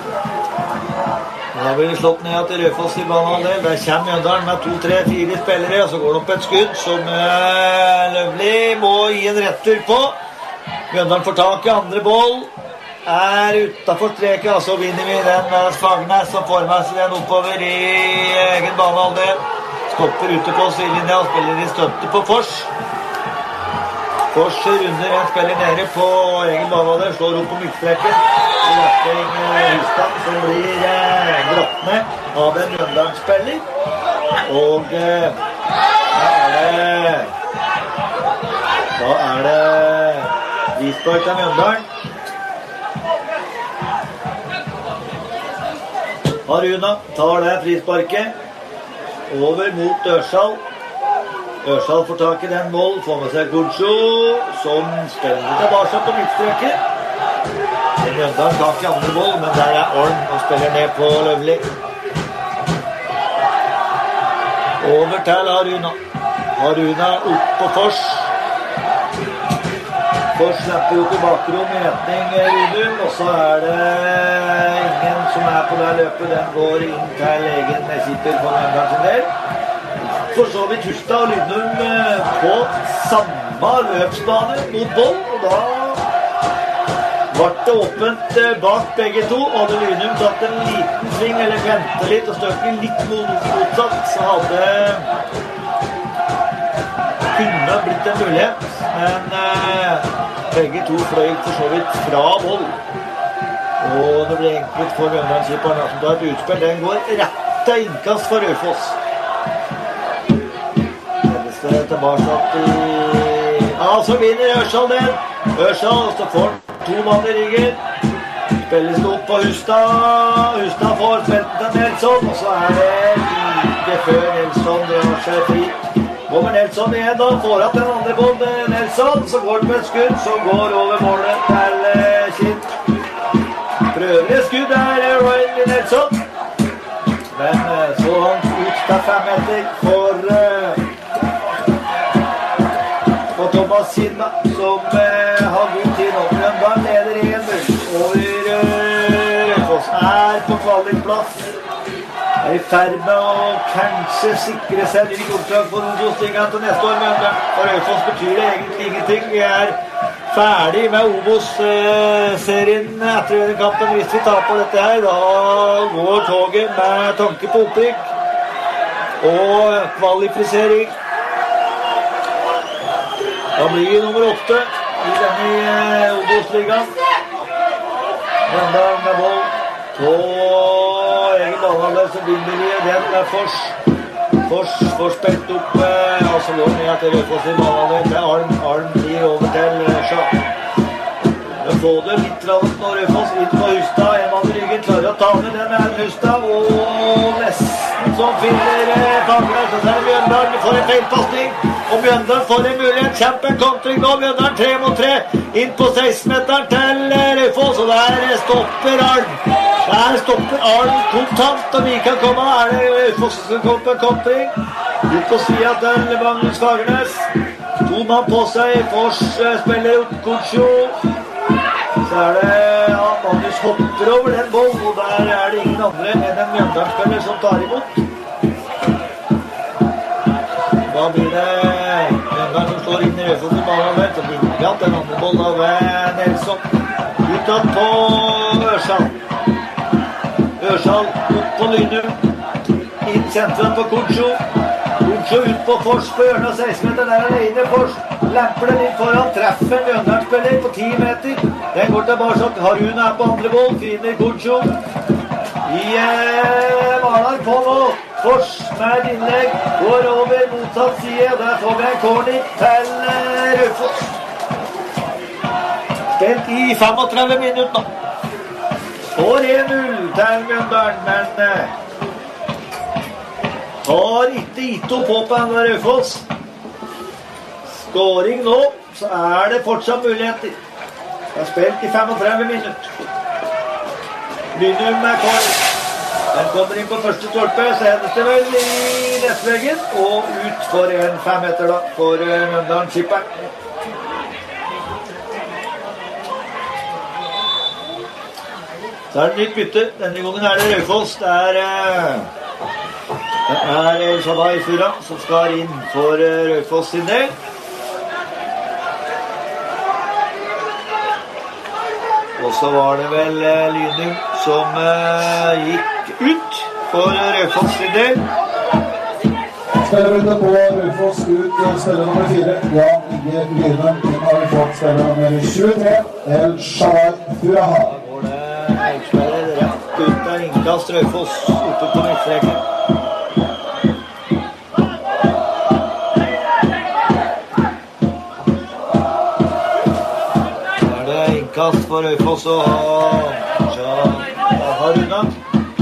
Da blir det slått ned til Raufoss i banehalvdel. Der kommer Mjøndalen med to, tre, fire spillere, og så går det opp et skudd som uh, Løvli må gi en retur på. Mjøndalen får tak i andre boll, er utenfor streket, og så vinner vi den med Fagernes som får med seg den oppover i egen banehalvdel. Stopper ute på sidelinja og spiller i støtte på Fors. Fors runder en spiller nede på egen banehalvdel, slår opp på midtstreken. Hjerting Hustad som blir eh, glatt ned av en Mjøndalen-spiller. Og eh, da er det Da er det frispark av Mjøndalen. Haruna tar det frisparket over mot Ørsal. Ørsal får tak i den mål, får med seg Gurcho, som spiller tilbake på midtstreken. Mjøndalen kan ikke andre mål, men der er Orm og spiller ned på Løvli. Over til Haruna. Haruna opp på Fors. Fors slipper opp i bakrom i retning Rydum, og så er det ingen som er på det løpet. Den går inn til egen keeper på Mjøndalen sin del. For så vidt Hustad og Lydum på samme løpsbane mot boll, og da var det åpent bak begge to, og hadde Lydum tatt en liten sving, eller ventet litt og støkken litt motsatt, så hadde kunne blitt en mulighet, men eh, begge to fløy for så vidt fra boll. Og det ble enkelt for Mjøndalen-keeperen som tar et utspill. Den går rett til innkast for Raufoss. Det tilbake i... Ja, så vinner Ørsal den. Ørsal, så får to mann i ryggen. Spilles det opp på Hustad. Hustad får spilt til Nelson, og så er det like før Nelson drar seg fri. Kommer Nelson igjen da, får at den andre bånd Nelson, så går det med et skudd, så går over målet til uh, Kinn. Prøver et skudd der, Ryan Nelson. Men uh, så han ut til fem meter for... Uh, Og Thomas Sinna, som eh, har god tid nå. Mjøndalen leder en null over uh, Raufoss. Er på kvalikplass. Er i ferd med å kanskje sikre seg ny kontrakt for Obos-ligaen til neste år. Mjøndalen. For Raufoss betyr det egentlig ingenting. Vi er ferdig med Obos-serien uh, etter denne kampen. Hvis vi tar på dette her, da går toget med tanke på opprykk og kvalifisering. Da blir vi nummer åtte i denne uh, Obos-ligaen. Mjøndalen med boll på egen banehalvdel, så vinner vi den med Fors. Fors får spilt opp, uh, altså går ned til Raufoss i banehalvdel til Arm. Arm blir over til uh, Sja. Nå får det litt travelt når Raufoss inn på Hustad. En mann i ryggen klarer å ta ned den med Hustad, og nesten som finner uh, Tangler. Så er det Mjøndalen, får en feilpassning. Og Mjøndalen får en mulighet, kjempe en kontring nå, Mjøndalen tre mot tre, inn på seksten-meteren til Raufoss, og der stopper Arn. Der stopper Arn kontant, og vi kan komme, er det Raufoss som kommer på en kontring. Ut på siden til Magnus Fagernes. To mann på seg, Fors spiller opp Gurcho. Så er det, ja, Magnus hopper over den boll, og der er det ingen andre enn en Mjøndalen-spiller som tar imot. Da blir det Mjøndalen som slår inn i Raufoss i banen, så blir det den andre boll av Nelson. Utad på Ørsal. Ørsal opp på Lynum. Inn sentrum på Gurcho. Gurcho ut på Fors på hjørnet av seksten-meter. Der er det inne Fors. Lemper den inn foran, treffer Mjøndalen-spiller på ti meter. Den går tilbake, Haruna er på andre boll, finner Gurcho. I eh, Malar på nå. Fors med innlegg, går over motsatt side, og der får vi en corner til uh, Raufoss. Spilt i femogtredve minutter nå. Får en null til Mjøndalen, men uh, har ikke gitt opp på på en Raufoss. Skåring nå, så er det fortsatt muligheter. Det er spilt i femogtredve minutter. Lynum med corner. Den kommer inn på første stolpe, så hendes det vel i nettveggen, og ut for en fem meter da, for Mjøndalen-kipperen. Så er det nytt bytte. Denne gangen er det Raufoss. Det er, det er Shabay Fura som skal inn for Raufoss sin del. Og så var det vel Lynum som uh, gikk ut for Raufoss sin del. Spillerbytte på Raufoss ut, spiller nummer fire. Ja, Inge Lynum. Den har vi fått spiller nummer tjuetre, El Shabay Fura. Da går det utspiller rett ut av innkast Raufoss oppe på midtstreken. Kast for Raufoss og Haruna.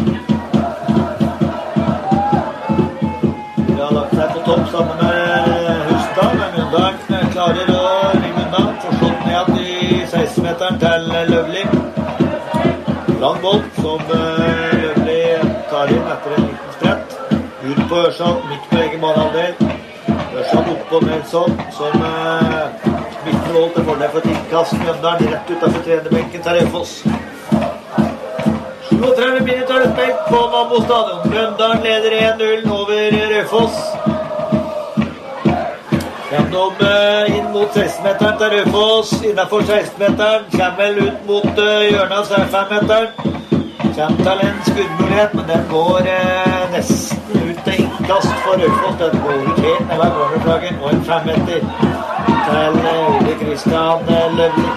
De har lagt seg på topp sammen med klarer å ringe unna. Forstått ned i seksten-meteren til Løvli. Lang boll som Løvli tar inn etter en liten sprett. Ut på Ørsal, midt på egen banehalvdel. Ørsal opp på Nelson, som mister mål til fordel for et innkast. Mjøndalen rett utenfor trenerbenken til Raufoss. syttitre minutter er spilt på Nammo stadion. Mjøndalen leder en null over Raufoss. Gjennom inn mot seksten-meteren til Raufoss. Innenfor seksten-meteren kommer vel ut mot hjørnet av fem-meteren. Kommer til en skuddmulighet, men den går eh, nesten ut til innkast for Raufoss. Den går ut helt ned ved cornerflaggen og en fem-meter til Ole Kristian Løvli.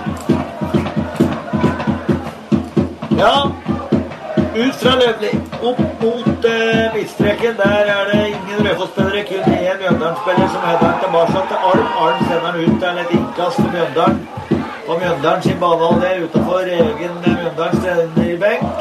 Ja, ut fra Løvli, opp mot eh, midtstreken. Der er det ingen Raufoss-spillere, kun en Mjøndalen-spiller som heter den tilbake til Arm. Arm sender den ut til et innkast for Mjøndalen. På Mjøndalen sin banehalvdel utenfor egen Mjøndalens trenerbenk.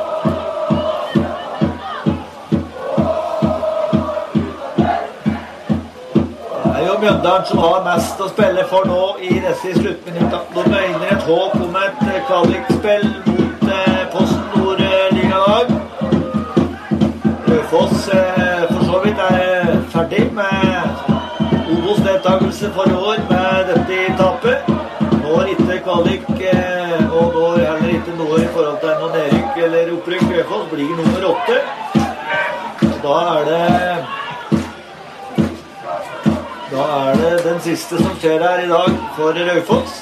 Det er jo Mjøndalen som har mest å spille for nå i disse sluttminuttene. De mener et håp om et kvalikspill mot eh, Posten Nord-ligalag. Raufoss eh, for så vidt er ferdig med Obos deltakelse for i år med dette i tapet. Når ikke kvalik, og når heller ikke noe i forhold til noe nedrykk eller opprykk. Raufoss blir nummer åtte. Da er det Da er det den siste som skjer her i dag for Raufoss.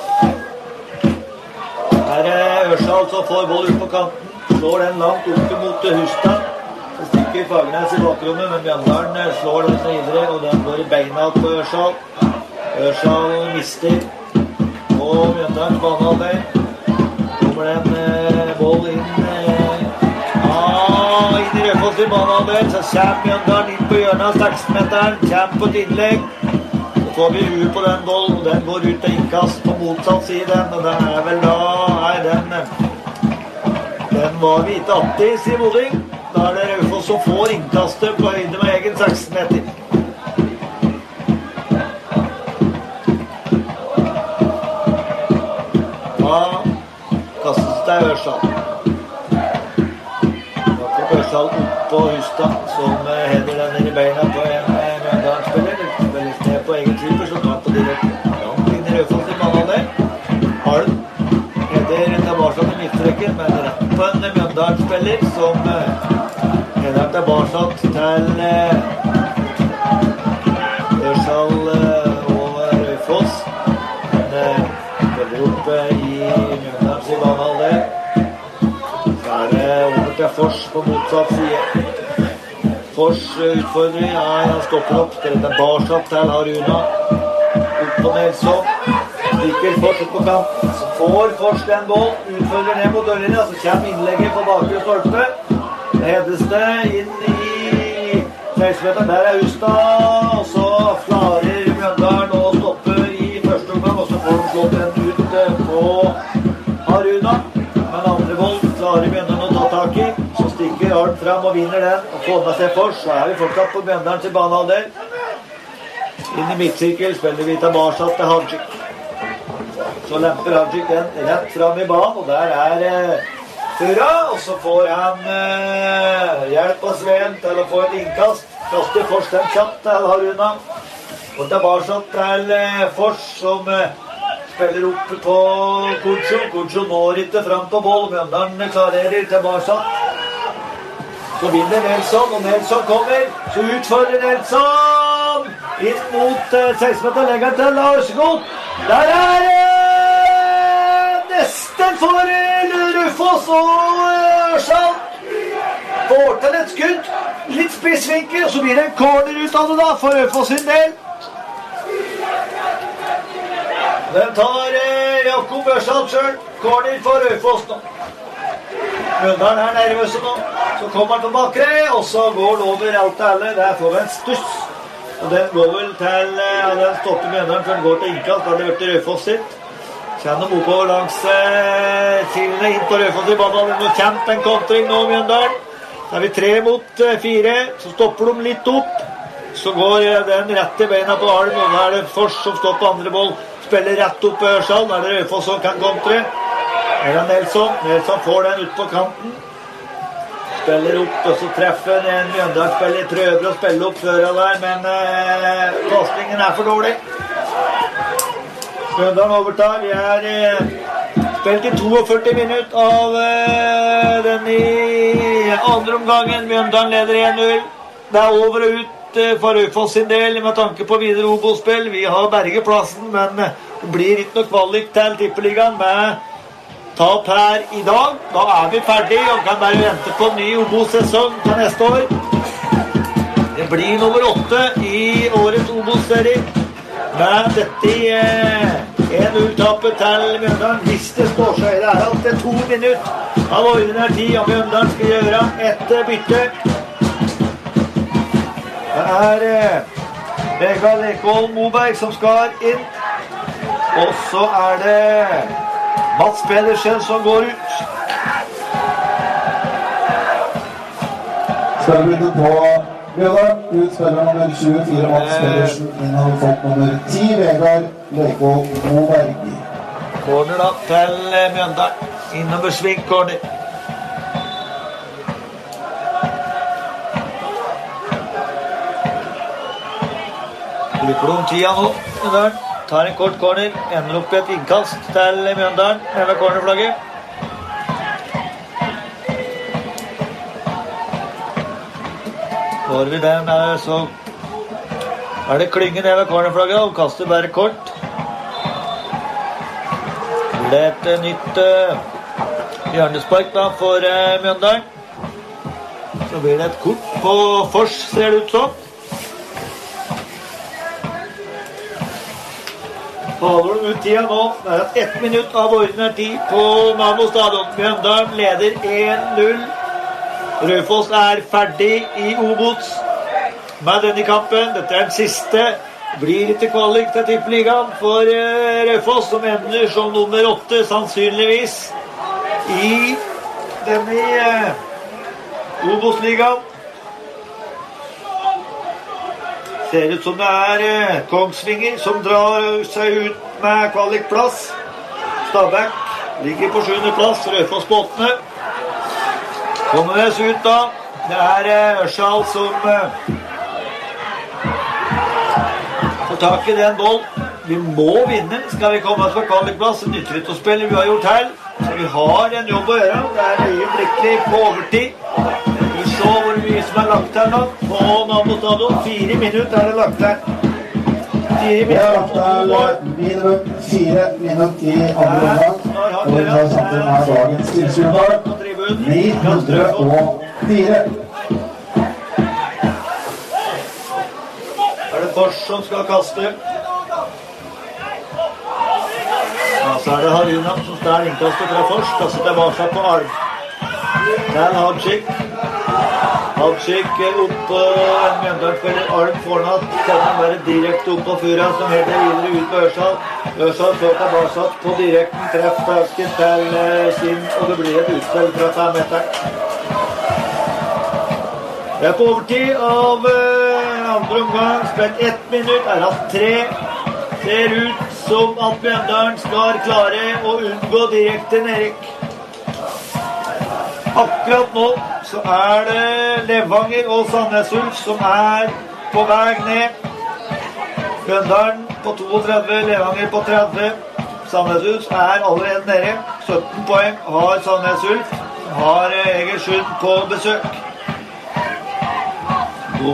Her er Ørsal som får boll ut på kanten. Slår den langt opp mot Hustad. Så stikker Fagernes i bakrommet, men Mjøndalen slår den videre, og den går i beina på Ørsal. Ørsal mister. Og Mjøndalen banehalvdel. Kommer det en eh, boll inn eh, ah, inn i Raufoss i banehalvdel. Så kommer Mjøndalen inn på hjørnet av seksten-meteren. Kommer på et innlegg. Så får vi huet på den bollen, og den går ut til innkast på motsatt side. Og den er vel da Nei, den Den var vi ikke alltid, sier Boding. Da er det Raufoss som får innkastet på høyde med egen seksten-meter. Kastes til Ørsal. Da kom Ørsal opp på Hustad, som header den inn i beina på en Mjøndalen-spiller. Spiller ned på egen typer, som tar på direkte. Ja, inn i Raufoss i banen. Halm header tilbake til midtstrekken, men rett på en Mjøndalen-spiller, som header tilbake til Ørsal og Raufoss. Oppe i Mjøndalen sin banehalvdel. Så er det over til Fors på motsatt side. Fors utfordrer, ja, han stopper opp. Det er tilbake til Haruna. Opp på Nelson. Stikker Fors opp på kanten. Så får Fors den boll. Utfordrer ned mot dørene. Så kommer innlegget på bakre stolpe. Det hedes det inn i seksten-meteren. Der er Hustad. Og så klarer Mjøndalen å stoppe i første omgang. Og så får de slått den ut på Haruna. Men andre boll klarer Mjøndalen å ta tak i. Så stikker Arn fram og vinner den og får med seg Fors. Så er vi fortsatt på Mjøndalen til banehalvdel. Inn i midtsirkel spiller vi tilbake til Hadjik. Så lemper Hadjik den rett fram i banen, og der er eh, Fura. Og så får han eh, hjelp av Sveen til å få et innkast. Kaster Fors den kjapt til Haruna. Og tilbake til eh, Fors som eh, spiller opp på Kucho. Kucho når ikke fram på boll. Mjøndalen klarerer tilbake. Så vinner Nelson, og Nelson kommer. Så utfordrer Nelson. Inn mot uh, seksten-meteren, legger til Lars Godt. Der er uh, nesten for uh, Raufoss og Ørsal. Uh, får til et skudd. Litt spissvinkel, og så blir det en corner ut av det da, for Raufoss sin del. Den tar eh, Jakob Ørsal selv. Corner for Raufoss nå. Mjøndalen er nervøse nå. Så kommer han på bakre, og så går den over alt til alle. Der får vi en stuss. Og den går vel til, ja, den stopper Mjøndalen før den går til innkast. Da har det vært Raufoss sitt. Kjenner de oppover langs eh, tidene inn på Raufoss i banen. Nå kommer en kontring nå, Mjøndalen. Da er vi tre mot eh, fire. Så stopper de litt opp. så går den rett i beina på Alm, og da er det Fors som står på andre boll, spiller rett opp på Ørsal, der er det Raufoss som kan kontre. Er det Nelson, Nelson får den ut på kanten, spiller opp, og så treffer en Mjøndalen-spiller, prøver å spille opp før der, men eh, kastningen er for dårlig. Mjøndalen overtar, vi er eh, spilt i førti minutter av eh, den i andre omgangen. Mjøndalen leder en null. Det er over og ut eh, for Raufoss sin del med tanke på videre Obos-spill. Vi har bergeplassen, men eh, det blir ikke noe kvalik til Tippeligaen med tap her i dag. Da er vi ferdig og kan bare vente på en ny Obos-sesong til neste år. Det blir nummer åtte i årets Obos-serie. Men dette i en uttappet til Mjøndalen, hvis det står seg. Det er alltid to minutter av ordinær tid, og Mjøndalen skal gjøre et bytte. Det er Vegard Lekholm Moberg som skal inn. Og så er det Mats Pedersen som går ut. Spillerne på Mjøndalen, utspiller nummer tjuefire, Mats Pedersen, inn har fått nummer ti, Vegard Lekholm Moberg. Corner da til Mjøndalen, innover sving corner. Bruker om tida nå, Mjøndalen. Tar en kort corner, ender opp i et innkast til Mjøndalen, med cornerflagget. Får vi den, så er det klingen ned ved cornerflagget, og kaster bare kort. Det er et nytt uh, hjørnespark da for uh, Mjøndalen. Så blir det et kort på Fors, ser det ut som. Haler ut tida nå. Det er ett minutt av ordinær tid på Nammo stadion. Mjøndalen leder en null. Raufoss er ferdig i Obos med denne kampen. Dette er den siste. Blir ikke kvalik til Tippeligaen for uh, Raufoss, som ender som nummer åtte, sannsynligvis, i denne uh, Obos-ligaen. Ser ut som det er uh, Kongsvinger som drar seg ut med kvalikplass. Stabæk ligger på sjuende plass, Raufoss på åttende. Kommer vi oss ut da. Det er uh, Ørsal som uh, får tak i den boll. Vi må vinne, skal vi komme oss på kvalikplass. Det nytter ikke å spille vi har gjort her. Så vi har en jobb å gjøre. Det er øyeblikkelig på overtid. Vi så hvor mye som er lagt her nå. På Nammo stadion. Fire minutter er det lagt her. Fire Vi har lagt her minimum fire minutter i andre omgang. Og vi har satt den her dagens tilskuertall. ni hundre og fire. Er det Fors som skal kaste? Ja, så er det Haruna som står innkastet fra Fors. Kastet tilbake på Alm. Det er Hadjik. Hadjik opp en Mjøndalen-spiller. Alm får natt. Sender bare direkte opp på Fura, som heter videre ut på Ørsal. Ørsal får tilbake på direkten. Treff tasken til Kim, og det blir et utspill fra fem meter. Det er på overtid av uh, andre omgang. Spilt ett minutt, er hatt tre. Ser ut som at Mjøndalen skal klare å unngå direkte nedrykk. Akkurat nå så er det Levanger og Sandnes Ulf som er på vei ned. Mjøndalen på trettito, Levanger på tretti. Sandnes Ulf er allerede nede. sytten poeng har Sandnes Ulf. Har Egersund på besøk. De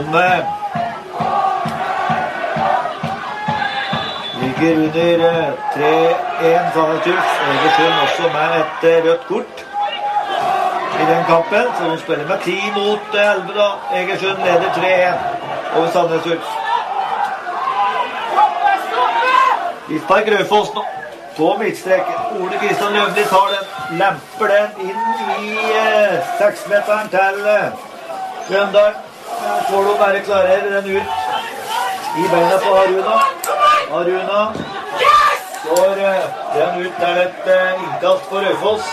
ligger under tre en Sandnes Ulf. Egersund også med et rødt kort i den kampen, så de spiller med ti mot elleve da. Egersund leder tre en over Sandnes Ulf. Ispark Raufoss nå på midtstreken. Ole Kristian Løvli tar den, lemper den inn i eh, seksmeteren til eh, Mjøndalen. Her får de bare klarere den ut i beina på Haruna. Haruna får eh, den ut til et eh, innkast på Raufoss.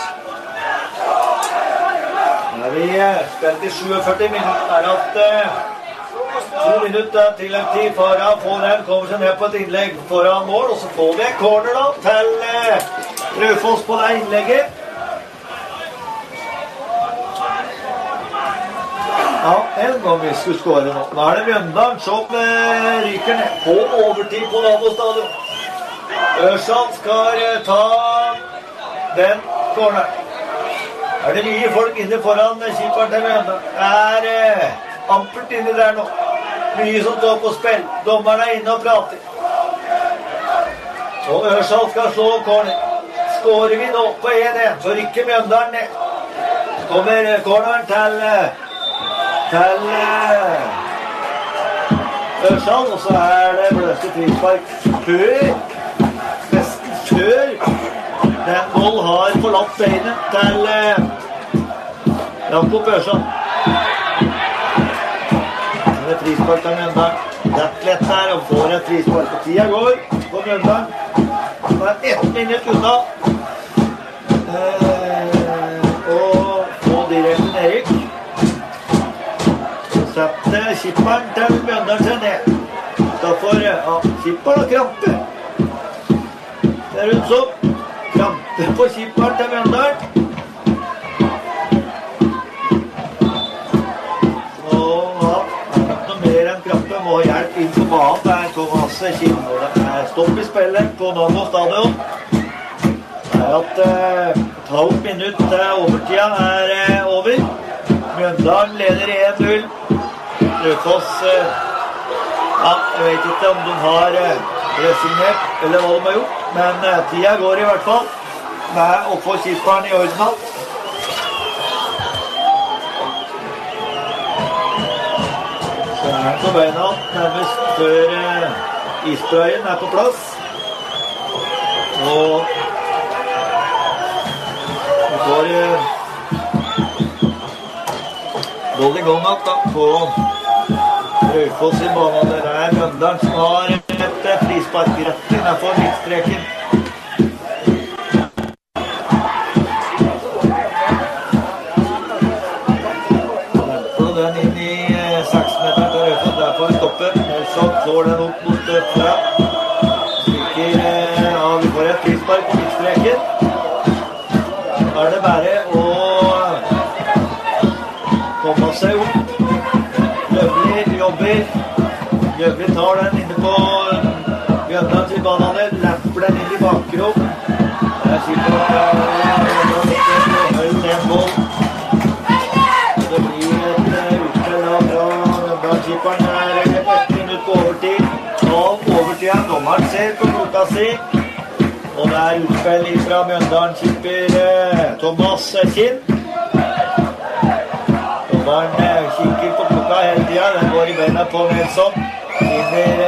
Her er vi eh, spilt i førtisju minutter. Er at eh, To minutter til en tid foran. Foran kommer seg ned på et innlegg foran mål, og så får vi en corner da til eh, Raufoss på det innlegget. Ja, en gang vi skulle skåre nå. Nå er det Mjøndalen som eh, ryker ned på overtid på Nammo stadion. Ørsal skal eh, ta den corneren. Er det mye folk inne foran keeperen til Mjøndalen? Er eh, ampert inne der nå. Mye som står på spill. Dommeren er inne og prater. Og Ørsal skal slå corner. Skårer vi nå på en en, så rykker Mjøndalen ned. Så kommer corneren til eh, til uh, Ørsal, og så er det bløste frispark før, nesten før den Boll har forlatt beinet til uh, Jakob Ørsal. Det er frispark til Mjøndalen. Det er lett her å få et frispark. Tida går på Mjøndalen. Det er ett minutt unna. Uh, og få direkte Erik. Sette kipperen til Mjøndalen seg ned. Derfor, ja, kipperen har krampe. Det er rundt sånn. Krampe på kipperen til Mjøndalen. Og ja, det er noe mer enn krampe. Må ha hjelp inn på banen. Det er Thomas Kim når det er stopp i spillet på Nammo stadion. Det er at eh, et halvt minutt til overtida er eh, over. Mjøndalen leder en null. Raufoss, eh, ja, jeg vet ikke om de har eh, resignert, eller hva de har gjort, men eh, tida går i hvert fall med å få kipperen i orden alt. Så er den på beina nærmest før eh, isbrøyen er på plass. Og vi får eh, Boll i gang da på Raufoss i banen. Det er Mjøndalen som har et frispark rett innenfor midtstreken. Lemper den inn i seksmeteren til Raufoss. Der får vi stoppe. Nelson slår den opp mot fra. Stikker av. Vi får et frispark på midtstreken. Da er det bare å komme seg opp. Løvlig jobber. Løvlig tar den inne på Mjøndalen til banene. Lemper den inn i bakrom. Det er sikkert at det er en boll. Det blir et utspill fra Mjøndalen-kipperen. Det er ett minutt på overtid. Av overtiden. Dommeren ser på klokka si. Og det er utspill fra Mjøndalen-kipper Thomas Kim. Dommeren kikker på klokka hele tiden. Den går i beina på Nelson. Vinner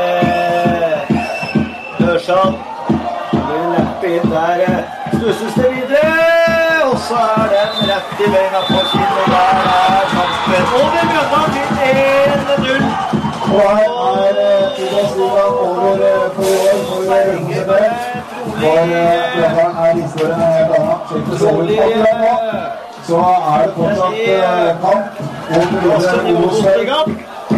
eh, Ørsal. Det blir leppe inn der. Eh, stusses det videre. Og så er den rett i beina på Kim. Og der er kampen. Og det Mjøndalen til en null. Og her er Ubåsligaen over for i år for Rønnsebø. For Mjøndalen er historien helt annet. Slik det ser ut akkurat nå. Så er det fortsatt eh, kamp mot videre Obos-ligaen.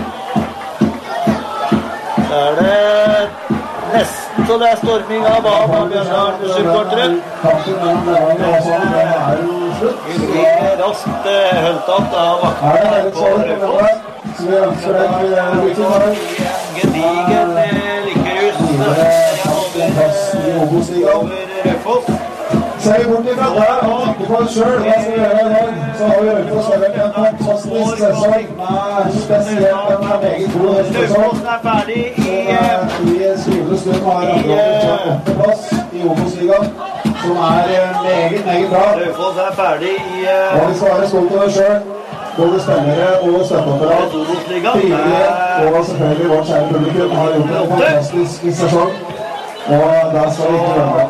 Da er det nesten så det er storming av banen av Mjøndalen-supporteren. Kampen mellom Mjøndalen og Åsane, det er jo slutt. Vi blir raskt hølltatt av Her er det så Mjøndalen, så vi ønsker deg lykke til. Gedigen Likerhus. Plass i Obos-ligaen. Over Raufoss. Ser vi bort ifra der og tenker på oss selv, hva skal vi gjøre i dag? Så har vi Raufoss spiller en fantastisk sesong med spesielt en meget god høstsesong. Raufoss er ferdig i... I skrivende stund har Raufoss åtte plass i Obos-ligaen, som er meget, meget bra. Raufoss er ferdig i... Og vi skal være stolt av oss selv, både spillere og støtteapparat, frivillige og selvfølgelig vårt kjære publikum har gjort en fantastisk sesong. Og der skal vi ikke glemme.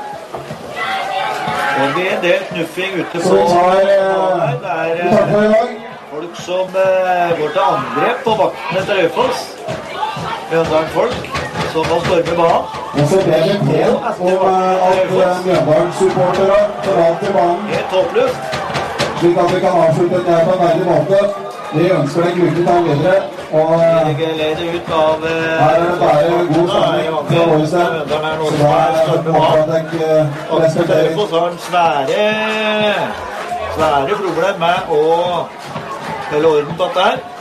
Og det er en del knuffing ute på... Så vi tar eh, takk for i dag. Folk som eh, går til angrep på vaktene til Raufoss. Mjøndalen-folk som må storme banen. Og så ber vi pent om eh, at Mjøndalen-supportere forlater banen, Helt håpløst. slik at vi kan avslutte det på en verdig måte. Vi ønsker deg lykke til videre. Og Vi leder ut av her er det bare god stemning fra Ålesund. Så da er det måte at jeg respekterer. Så har han svære, svære problem med å holde orden på dette her.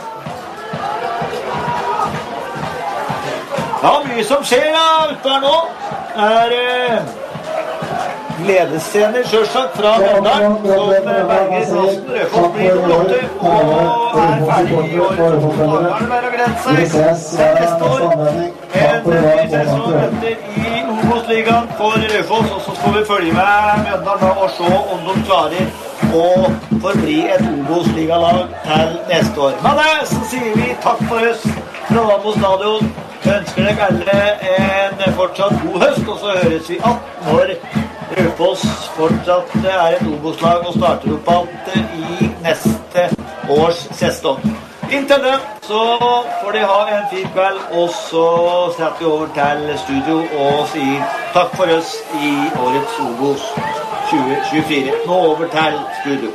Ja, mye som skjer da, ute her nå. Er eh, gledesscener selvsagt fra Mjøndalen, som berger plassen. Rødfoss blir nummer åtte, og er ferdig i år. Da er det bare å glede seg til neste år. En ny sesong etter i Obos-ligaen for Rødfoss, og så skal vi følge med Mjøndalen da og se om de klarer å forbli et Obos-ligalag til neste år. Men det, så sier vi takk for oss fra Nammo Stadion. Jeg ønsker deg alle en fortsatt god høst, og så høres vi at når Rødfoss fortsatt er et Obos-lag og starter opp alt i neste års sesong. Inntil det så får de ha en fin kveld, og så setter vi over til studio og sier takk for oss i årets Obos tjue tjuefire. Nå over til studio.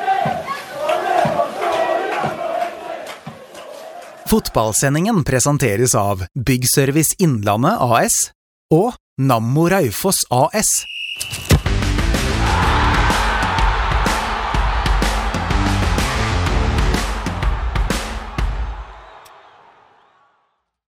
Fotballsendingen presenteres av Byggservice Innlandet A S og Nammo Raufoss A S.